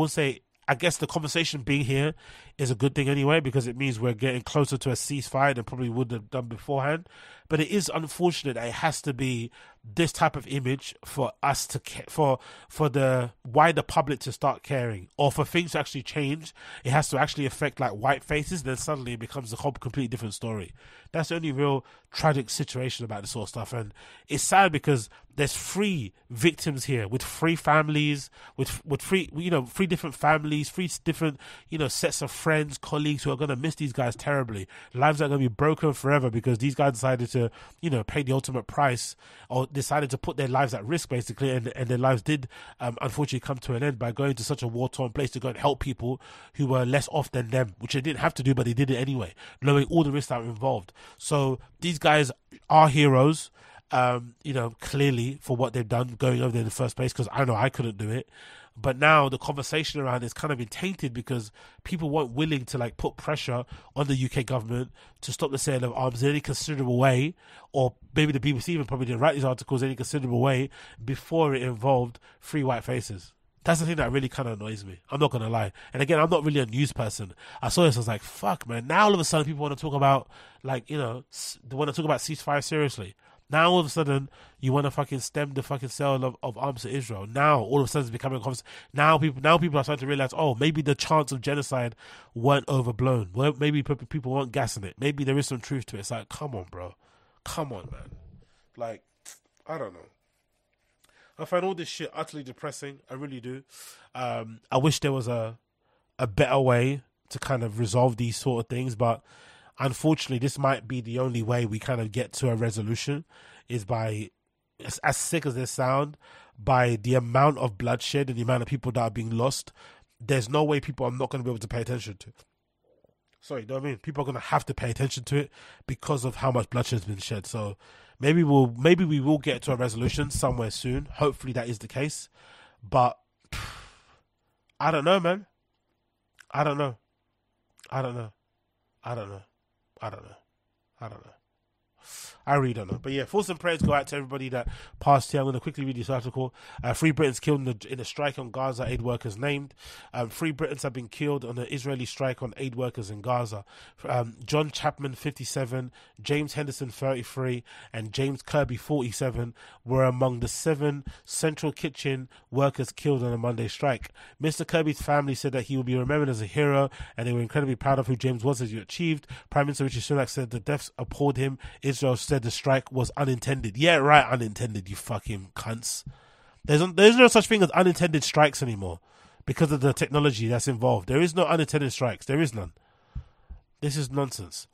I guess the conversation being here is a good thing anyway, because it means we're getting closer to a ceasefire than probably would have done beforehand. But it is unfortunate that it has to be this type of image for us to for the wider public to start caring, or for things to actually change. It has to actually affect like white faces. Then suddenly it becomes a whole completely different story. That's the only real tragic situation about this sort of stuff, and it's sad because there's three victims here with three families, with three different families, three different sets of friends, colleagues who are going to miss these guys terribly. Lives are going to be broken forever because these guys decided to pay the ultimate price, or decided to put their lives at risk basically, and their lives did unfortunately come to an end by going to such a war-torn place to go and help people who were less off than them, which they didn't have to do, but they did it anyway, knowing all the risks that were involved. So these guys are heroes, clearly, for what they've done going over there in the first place, because I know I couldn't do it. But now the conversation around it's kind of been tainted because people weren't willing to like put pressure on the UK government to stop the sale of arms in any considerable way, or maybe the BBC even probably didn't write these articles in any considerable way before it involved free white faces. That's the thing that really kind of annoys me. I'm not going to lie. And again, I'm not really a news person. I saw this, I was like, fuck, man. Now all of a sudden people want to talk about, like, they want to talk about ceasefire seriously. Now all of a sudden you want to fucking stem the fucking sale of arms to Israel. Now all of a sudden it's becoming a conversation. Now people are starting to realize, oh, maybe the chance of genocide weren't overblown. Well, maybe people weren't gassing it. Maybe there is some truth to it. It's like, come on, bro. Come on, man. Like, I don't know. I find all this shit utterly depressing. I really do. I wish there was a better way to kind of resolve these sort of things, but unfortunately, this might be the only way we kind of get to a resolution, is by, as sick as this sound, by the amount of bloodshed and the amount of people that are being lost. There's no way people are not going to be able to pay attention to. Sorry, you know what I mean? People are going to have to pay attention to it because of how much bloodshed has been shed. So maybe we will get to a resolution somewhere soon. Hopefully that is the case. But I don't know, man. I don't know. I really don't know. But yeah, thoughts and prayers go out to everybody that passed here. I'm going to quickly read this article. 3 Britons killed in a strike on Gaza, aid workers named. 3 Britons have been killed on an Israeli strike on aid workers in Gaza. John Chapman, 57, James Henderson, 33, and James Kirby, 47, were among the 7 central kitchen workers killed on a Monday strike. Mr. Kirby's family said that he will be remembered as a hero, and they were incredibly proud of who James was as he achieved. Prime Minister Rishi Sunak said the deaths appalled him. Israel said the strike was unintended. Yeah, right, unintended, you fucking cunts. There's no such thing as unintended strikes anymore because of the technology that's involved. There is no unintended strikes. There is none. This is nonsense.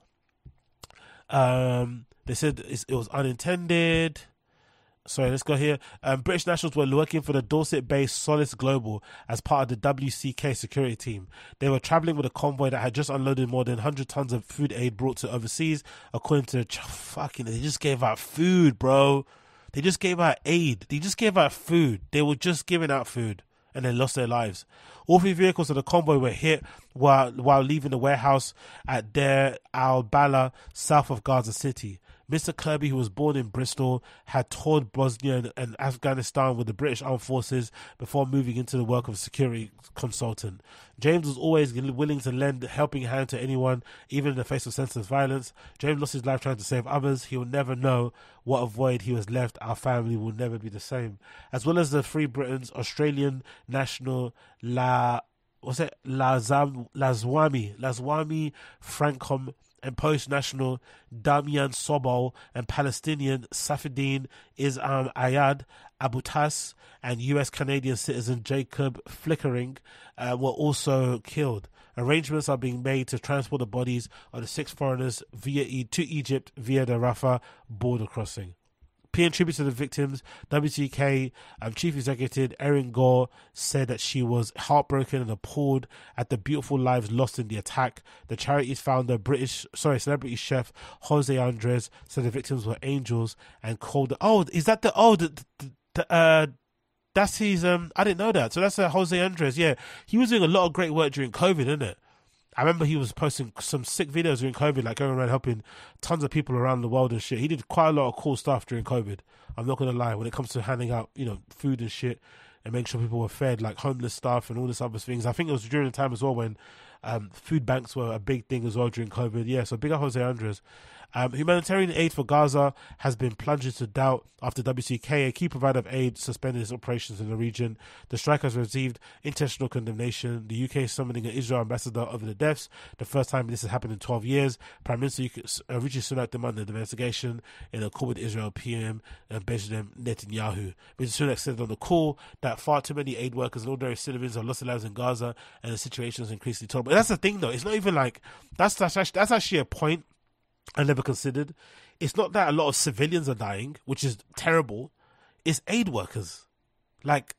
They said it was unintended. Sorry, let's go here. British nationals were working for the Dorset-based Solace Global as part of the WCK security team. They were travelling with a convoy that had just unloaded more than 100 tons of food aid brought to overseas. According to they just gave out food, bro. They just gave out aid. They just gave out food. They were just giving out food, and they lost their lives. All 3 vehicles of the convoy were hit while leaving the warehouse at Deir al-Balah, south of Gaza City. Mr. Kirby, who was born in Bristol, had toured Bosnia and Afghanistan with the British Armed Forces before moving into the work of security consultant. James was always willing to lend a helping hand to anyone, even in the face of senseless violence. James lost his life trying to save others. He will never know what a void he was left. Our family will never be the same. As well as the Free Britons, Australian national Lazwami Frankom and post-national Damian Sobol and Palestinian Safeddin Isam Ayad Abutas and US-Canadian citizen Jacob Flickering were also killed. Arrangements are being made to transport the bodies of the 6 foreigners to Egypt via the Rafah border crossing. Paying tribute to the victims, WCK Chief Executive Erin Gore said that she was heartbroken and appalled at the beautiful lives lost in the attack. The charity's founder, celebrity chef Jose Andres, said the victims were angels and called. That's his. I didn't know that. So that's Jose Andres. Yeah, he was doing a lot of great work during COVID, isn't it? I remember he was posting some sick videos during COVID, like going around helping tons of people around the world and shit. He did quite a lot of cool stuff during COVID. I'm not going to lie. When it comes to handing out, food and shit and making sure people were fed, like homeless stuff and all this other things. I think it was during the time as well when food banks were a big thing as well during COVID. Yeah, so big up Jose Andres. Humanitarian aid for Gaza has been plunged into doubt after WCK, a key provider of aid, suspended its operations in the region. The strike has received international condemnation. The UK is summoning an Israel ambassador over the deaths, the first time this has happened in 12 years. Prime Minister Rishi Sunak demanded an investigation in a call with Israel PM Benjamin Netanyahu. Mr. Sunak said on the call that far too many aid workers and ordinary civilians have lost their lives in Gaza and the situation is increasingly tolerable. But that's the thing, though. It's not even like that's actually a point I never considered. It's not that a lot of civilians are dying, which is terrible. It's aid workers. Like,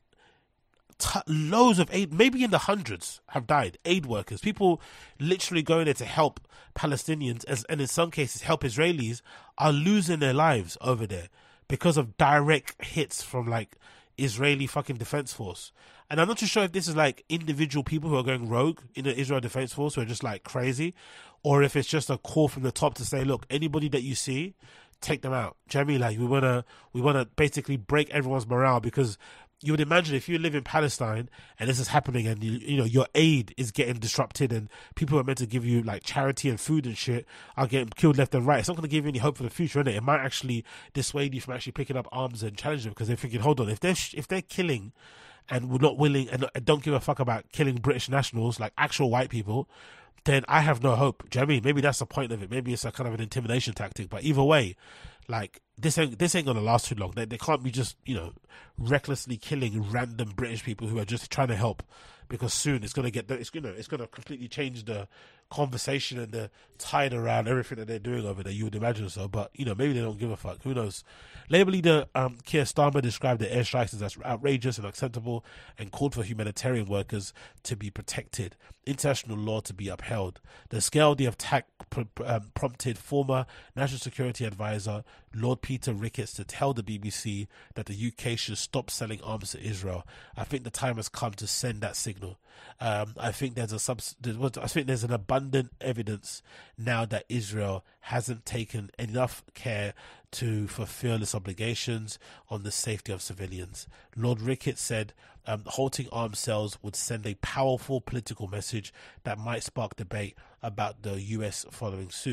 loads of aid, maybe in the hundreds, have died. Aid workers. People literally going there to help Palestinians and in some cases help Israelis are losing their lives over there because of direct hits from like Israeli fucking defense force. And I'm not too sure if this is like individual people who are going rogue in the Israel Defense Force who are just like crazy, or if it's just a call from the top to say, look, anybody that you see, take them out. Do you know what I mean? Like we wanna basically break everyone's morale, because you would imagine if you live in Palestine and this is happening and you know your aid is getting disrupted and people who are meant to give you like charity and food and shit are getting killed left and right. It's not going to give you any hope for the future, innit? It might actually dissuade you from actually picking up arms and challenging them, because they're thinking, hold on, if they're killing and we're not willing and don't give a fuck about killing British nationals, like actual white people, then I have no hope. Do you know what I mean? Maybe that's the point of it. Maybe it's a kind of an intimidation tactic. But either way, like this ain't gonna last too long. They can't be just, you know, recklessly killing random British people who are just trying to help, because soon it's gonna completely change the conversation and the tide around everything that they're doing over there. You would imagine so, but you know, maybe they don't give a fuck. Who knows? Labour leader Keir Starmer described the airstrikes as outrageous and unacceptable and called for humanitarian workers to be protected, international law to be upheld. The scale of the attack prompted former National Security Advisor Lord Peter Ricketts to tell the BBC that the UK should stop selling arms to Israel. I think the time has come to send that signal. I think there's an abundant evidence now that Israel hasn't taken enough care to fulfill its obligations on the safety of civilians. Lord Ricketts said halting arms sales would send a powerful political message that might spark debate about the US following suit.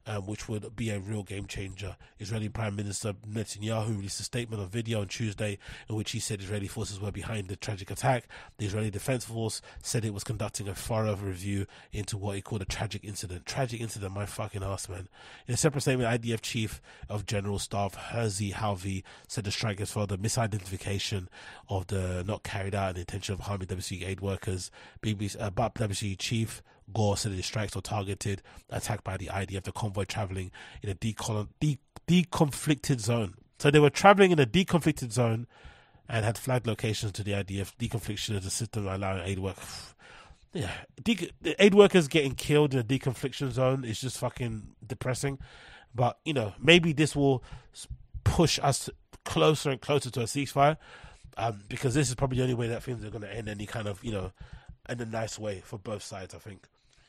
which would be a real game changer. Israeli Prime Minister Netanyahu released a statement on video on Tuesday in which he said Israeli forces were behind the tragic attack. The Israeli Defense Force said it was conducting a thorough review into what he called a tragic incident. Tragic incident, my fucking ass, man. In a separate statement, IDF Chief of General Staff Herzi Halvi said the strikers followed the misidentification of the not carried out in the intention of harming WC aid workers. But WC Chief Gore said the strikes were targeted attack by the IDF, the convoy traveling in a deconflicted zone. So they were traveling in a deconflicted zone and had flagged locations to the IDF. Deconfliction is a system allowing aid work. Yeah, aid workers getting killed in a deconfliction zone is just fucking depressing. But, you know, maybe this will push us closer and closer to a ceasefire, because this is probably the only way that things are going to end any kind of, you know, in a nice way for both sides, I think.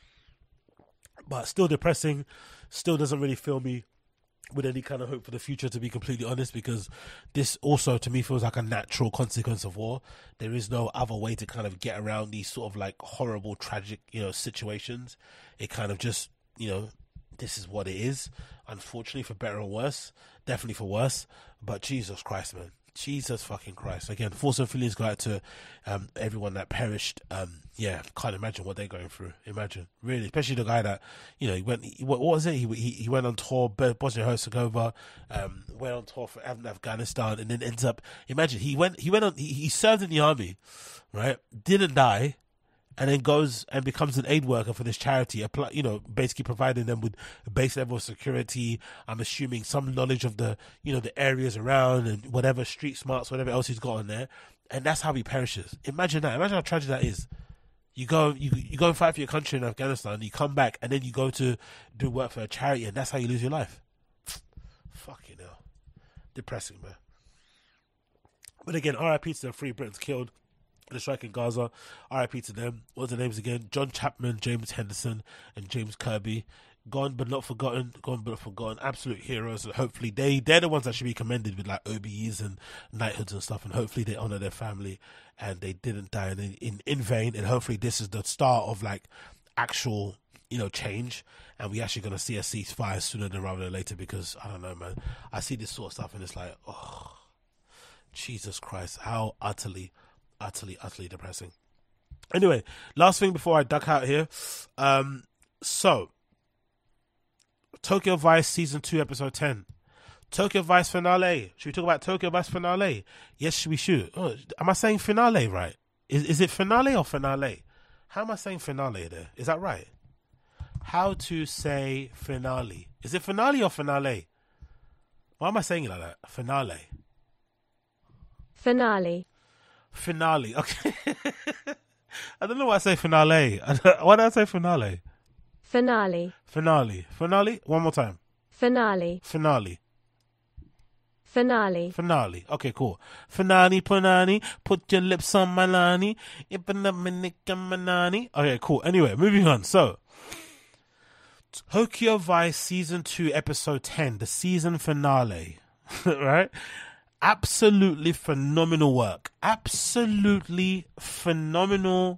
But still depressing, still doesn't really fill me with any kind of hope for the future, to be completely honest, because this also to me feels like a natural consequence of war. There is no other way to kind of get around these sort of like horrible, tragic, you know, situations. It kind of just, you know, this is what it is, unfortunately, for better or worse, definitely for worse. But Jesus Christ, man. Jesus fucking Christ. Again, thoughts and feelings go out to everyone that perished. Yeah, can't imagine what they're going through. Imagine, really, especially the guy that, you know, what was it? He went on tour, Bosnia Herzegovina, went on tour for Afghanistan, and then ends up, imagine, he served in the army, right? Didn't die, and then goes and becomes an aid worker for this charity, you know, basically providing them with a base level of security. I'm assuming some knowledge of the, you know, the areas around and whatever, street smarts, whatever else he's got on there. And that's how he perishes. Imagine that. Imagine how tragic that is. You go and fight for your country in Afghanistan, you come back, and then you go to do work for a charity, and that's how you lose your life. Fucking hell. Depressing, man. But again, RIP to the 3 Britons killed the strike in Gaza. RIP to them. What are the names again? John Chapman, James Henderson, and James Kirby. Gone but not forgotten. Gone but not forgotten. Absolute heroes. And hopefully they're the ones that should be commended with like OBEs and knighthoods and stuff. And hopefully they honor their family and they didn't die in vain. And hopefully this is the start of like actual, you know, change. And we actually going to see a ceasefire sooner than rather than later, because I don't know, man. I see this sort of stuff and it's like, oh, Jesus Christ, how utterly depressing. Anyway, last thing before I duck out here. So Tokyo Vice Season 2 Episode 10. Tokyo Vice finale. Should we talk about Tokyo Vice finale? Yes, we should. Oh, am I saying finale right? Is it finale or finale? How am I saying finale there? Is that right? How to say finale? Is it finale or finale? Why am I saying it like that? Finale. Finale. Okay. I don't know why I say finale. Why did I say finale? Finale. One more time. Finale. Okay, cool. Finale, punani. Put your lips on my nani. Okay, cool. Anyway, moving on. So, Tokyo Vice Season 2 Episode 10, the season finale. Right? Absolutely phenomenal work. Absolutely phenomenal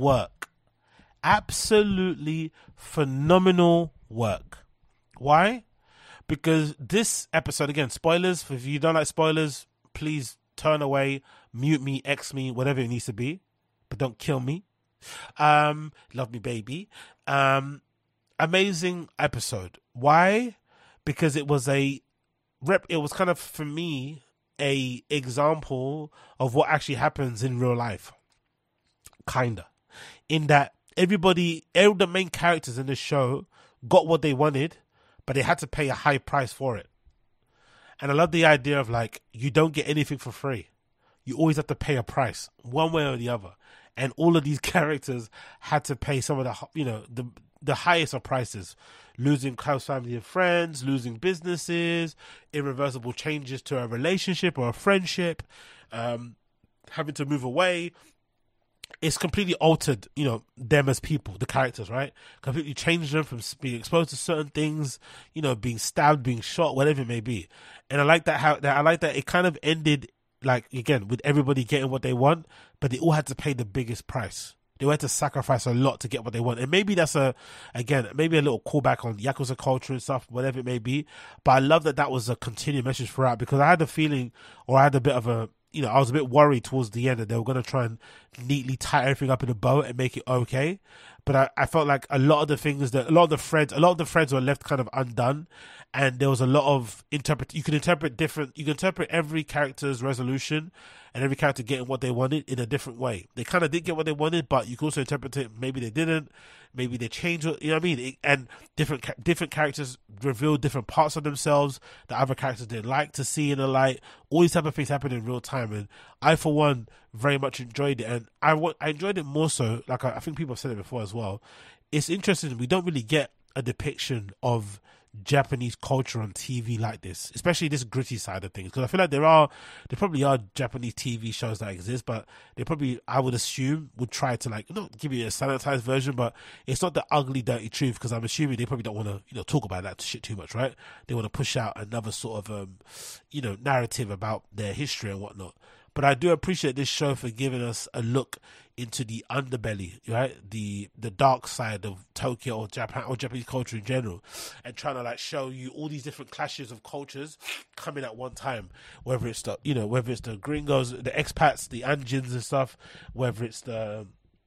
work. Why? Because this episode, again, spoilers. If you don't like spoilers, please turn away, mute me, X me, whatever it needs to be. But don't kill me. Love me, baby. Amazing episode. Why? Because it was it was kind of, for me, a example of what actually happens in real life. Kinda. In that all the main characters in the show got what they wanted, but they had to pay a high price for it. And I love the idea of like, you don't get anything for free. You always have to pay a price, one way or the other. And all of these characters had to pay some of the, you know, the highest of prices. Losing close family and friends, losing businesses, irreversible changes to a relationship or a friendship, having to move away. It's completely altered, you know, them as people, the characters, right? Completely changed them from being exposed to certain things, you know, being stabbed, being shot, whatever it may be. And I like that it kind of ended, like, again, with everybody getting what they want, but they all had to pay the biggest price They had to sacrifice a lot to get what they want. And maybe that's maybe a little callback on Yakuza culture and stuff, whatever it may be. But I love that was a continued message throughout, because I had the feeling, or I had a bit of a, I was a bit worried towards the end that they were going to try and neatly tie everything up in a bow and make it okay. But I felt like a lot of the threads were left kind of undone, and there was a lot of you can interpret every character's resolution and every character getting what they wanted in a different way. They kind of did get what they wanted, but you could also interpret it, maybe they didn't, maybe they changed, you know what I mean? And different characters revealed different parts of themselves that other characters didn't like to see in the light. All these type of things happen in real time, and I, for one, very much enjoyed it. And I enjoyed it more so, like I think people have said it before as well. It's interesting, we don't really get a depiction of Japanese culture on TV like this, especially this gritty side of things, because I feel like there probably are Japanese TV shows that exist, but they probably, I would assume, would try to like not give you a sanitized version, but it's not the ugly dirty truth, because I'm assuming they probably don't want to talk about that shit too much, right? They want to push out another sort of narrative about their history and whatnot. But I do appreciate this show for giving us a look into the underbelly, right? The dark side of Tokyo or Japan or Japanese culture in general, and trying to like show you all these different clashes of cultures coming at one time. Whether it's the gringos, the expats, the Anjins and stuff, whether it's the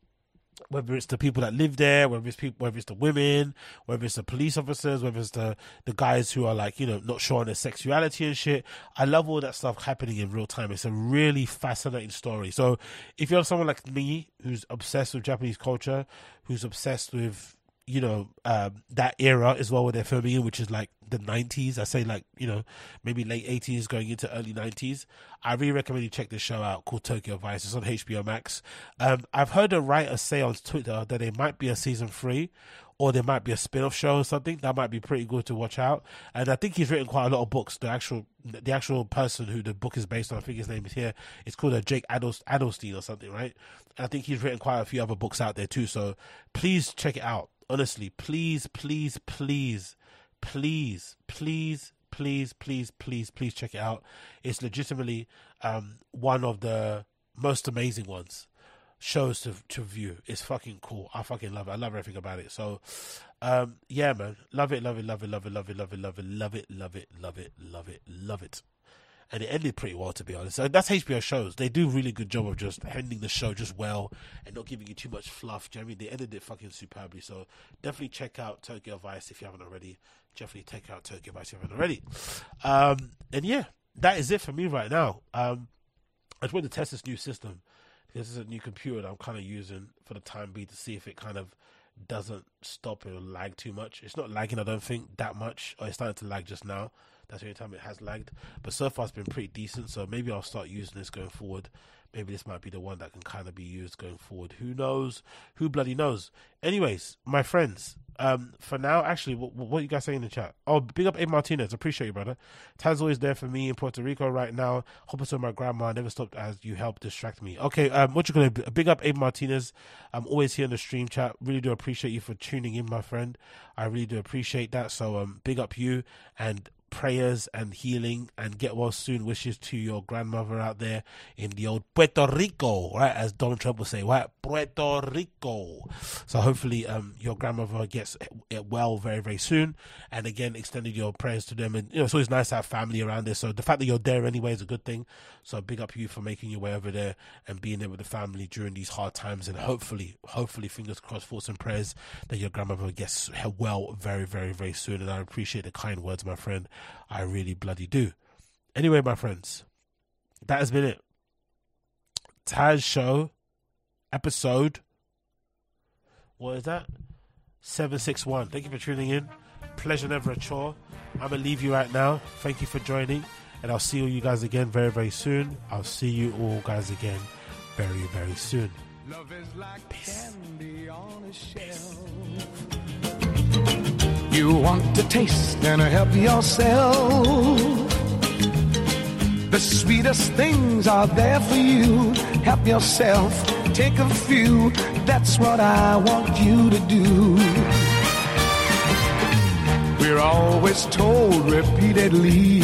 people that live there, whether it's the women, whether it's the police officers, whether it's the guys who are like, not sure on their sexuality and shit. I love all that stuff happening in real time. It's a really fascinating story. So if you're someone like me who's obsessed with Japanese culture, who's obsessed with that era as well, where they're filming in, which is like the 90s, I say like maybe late 80s going into early 90s, I really recommend you check this show out called Tokyo Vice. It's on HBO Max. I've heard a writer say on Twitter that there might be a season 3, or there might be a spin-off show or something that might be pretty good to watch out. And I think he's written quite a lot of books. The actual person who the book is based on, I think his name is here, it's called Jake Adelstein or something, right? And I think he's written quite a few other books out there too, so please check it out. Honestly, please check it out. It's legitimately one of the most amazing shows to view. It's fucking cool. I fucking love it. I love everything about it. So yeah, man, love it. And it ended pretty well, to be honest. So that's HBO shows. They do a really good job of just ending the show just well and not giving you too much fluff. Do you know what I mean? They ended it fucking superbly. So definitely check out Tokyo Vice if you haven't already. And yeah, that is it for me right now. I just want to test this new system. This is a new computer that I'm kind of using for the time being to see if it kind of doesn't stop or lag too much. It's not lagging, I don't think, that much. Or it's starting to lag just now. That's the only time it has lagged. But so far it's been pretty decent, so maybe I'll start using this going forward. Maybe this might be the one that can kind of be used going forward. Who knows? Who bloody knows? Anyways, my friends, for now, actually, what you guys saying in the chat? Oh, big up Abe Martinez. Appreciate you, brother. Taz always there for me in Puerto Rico right now. Hope it's with my grandma. Never stopped as you helped distract me. Okay, what you gonna do? Big up Abe Martinez. I'm always here in the stream chat. Really do appreciate you for tuning in, my friend. I really do appreciate that. So big up you, and prayers and healing and get well soon wishes to your grandmother out there in the old Puerto Rico, right, as Donald Trump will say, right, Puerto Rico. So hopefully your grandmother gets well very, very soon, and again, extended your prayers to them. And it's always nice to have family around there, so the fact that you're there anyway is a good thing. So big up you for making your way over there and being there with the family during these hard times, and hopefully fingers crossed, thoughts and prayers that your grandmother gets well very, very, very soon. And I appreciate the kind words, my friend. I really bloody do. Anyway, my friends, that has been it. Taz Show episode, what is that? 761. Thank you for tuning in. Pleasure, never a chore. I'm going to leave you right now. Thank you for joining, and I'll see you guys again very, very soon. I'll see you all guys again very, very soon. Love is like candy on a shelf. You want to taste and help yourself. The sweetest things are there for you. Help yourself, take a few. That's what I want you to do. We're always told repeatedly,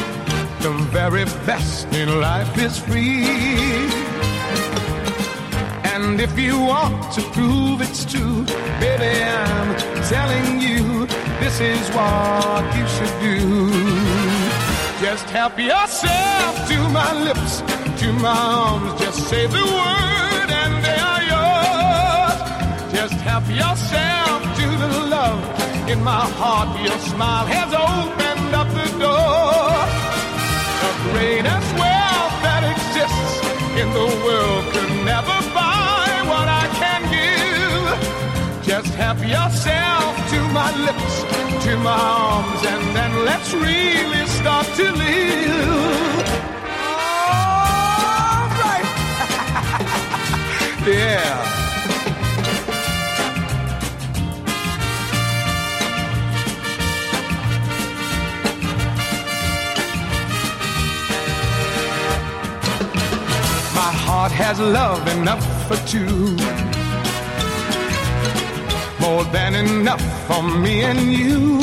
the very best in life is free. And if you want to prove it's true, baby, I'm telling you, this is what you should do. Just help yourself to my lips, to my arms. Just say the word and they are yours. Just help yourself to the love in my heart. Your smile has opened up the door. The greatest wealth that exists in the world could never buy what I can give. Just help yourself to my lips, to my arms, and then let's really start to live. All right. Yeah. My heart has love enough for two, more than enough for me and you.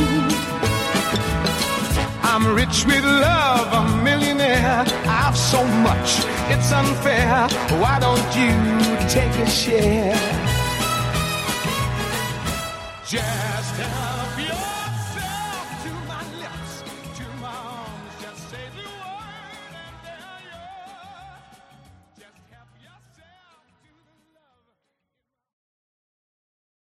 I'm rich with love, a millionaire. I've so much, it's unfair. Why don't you take a share? Just help your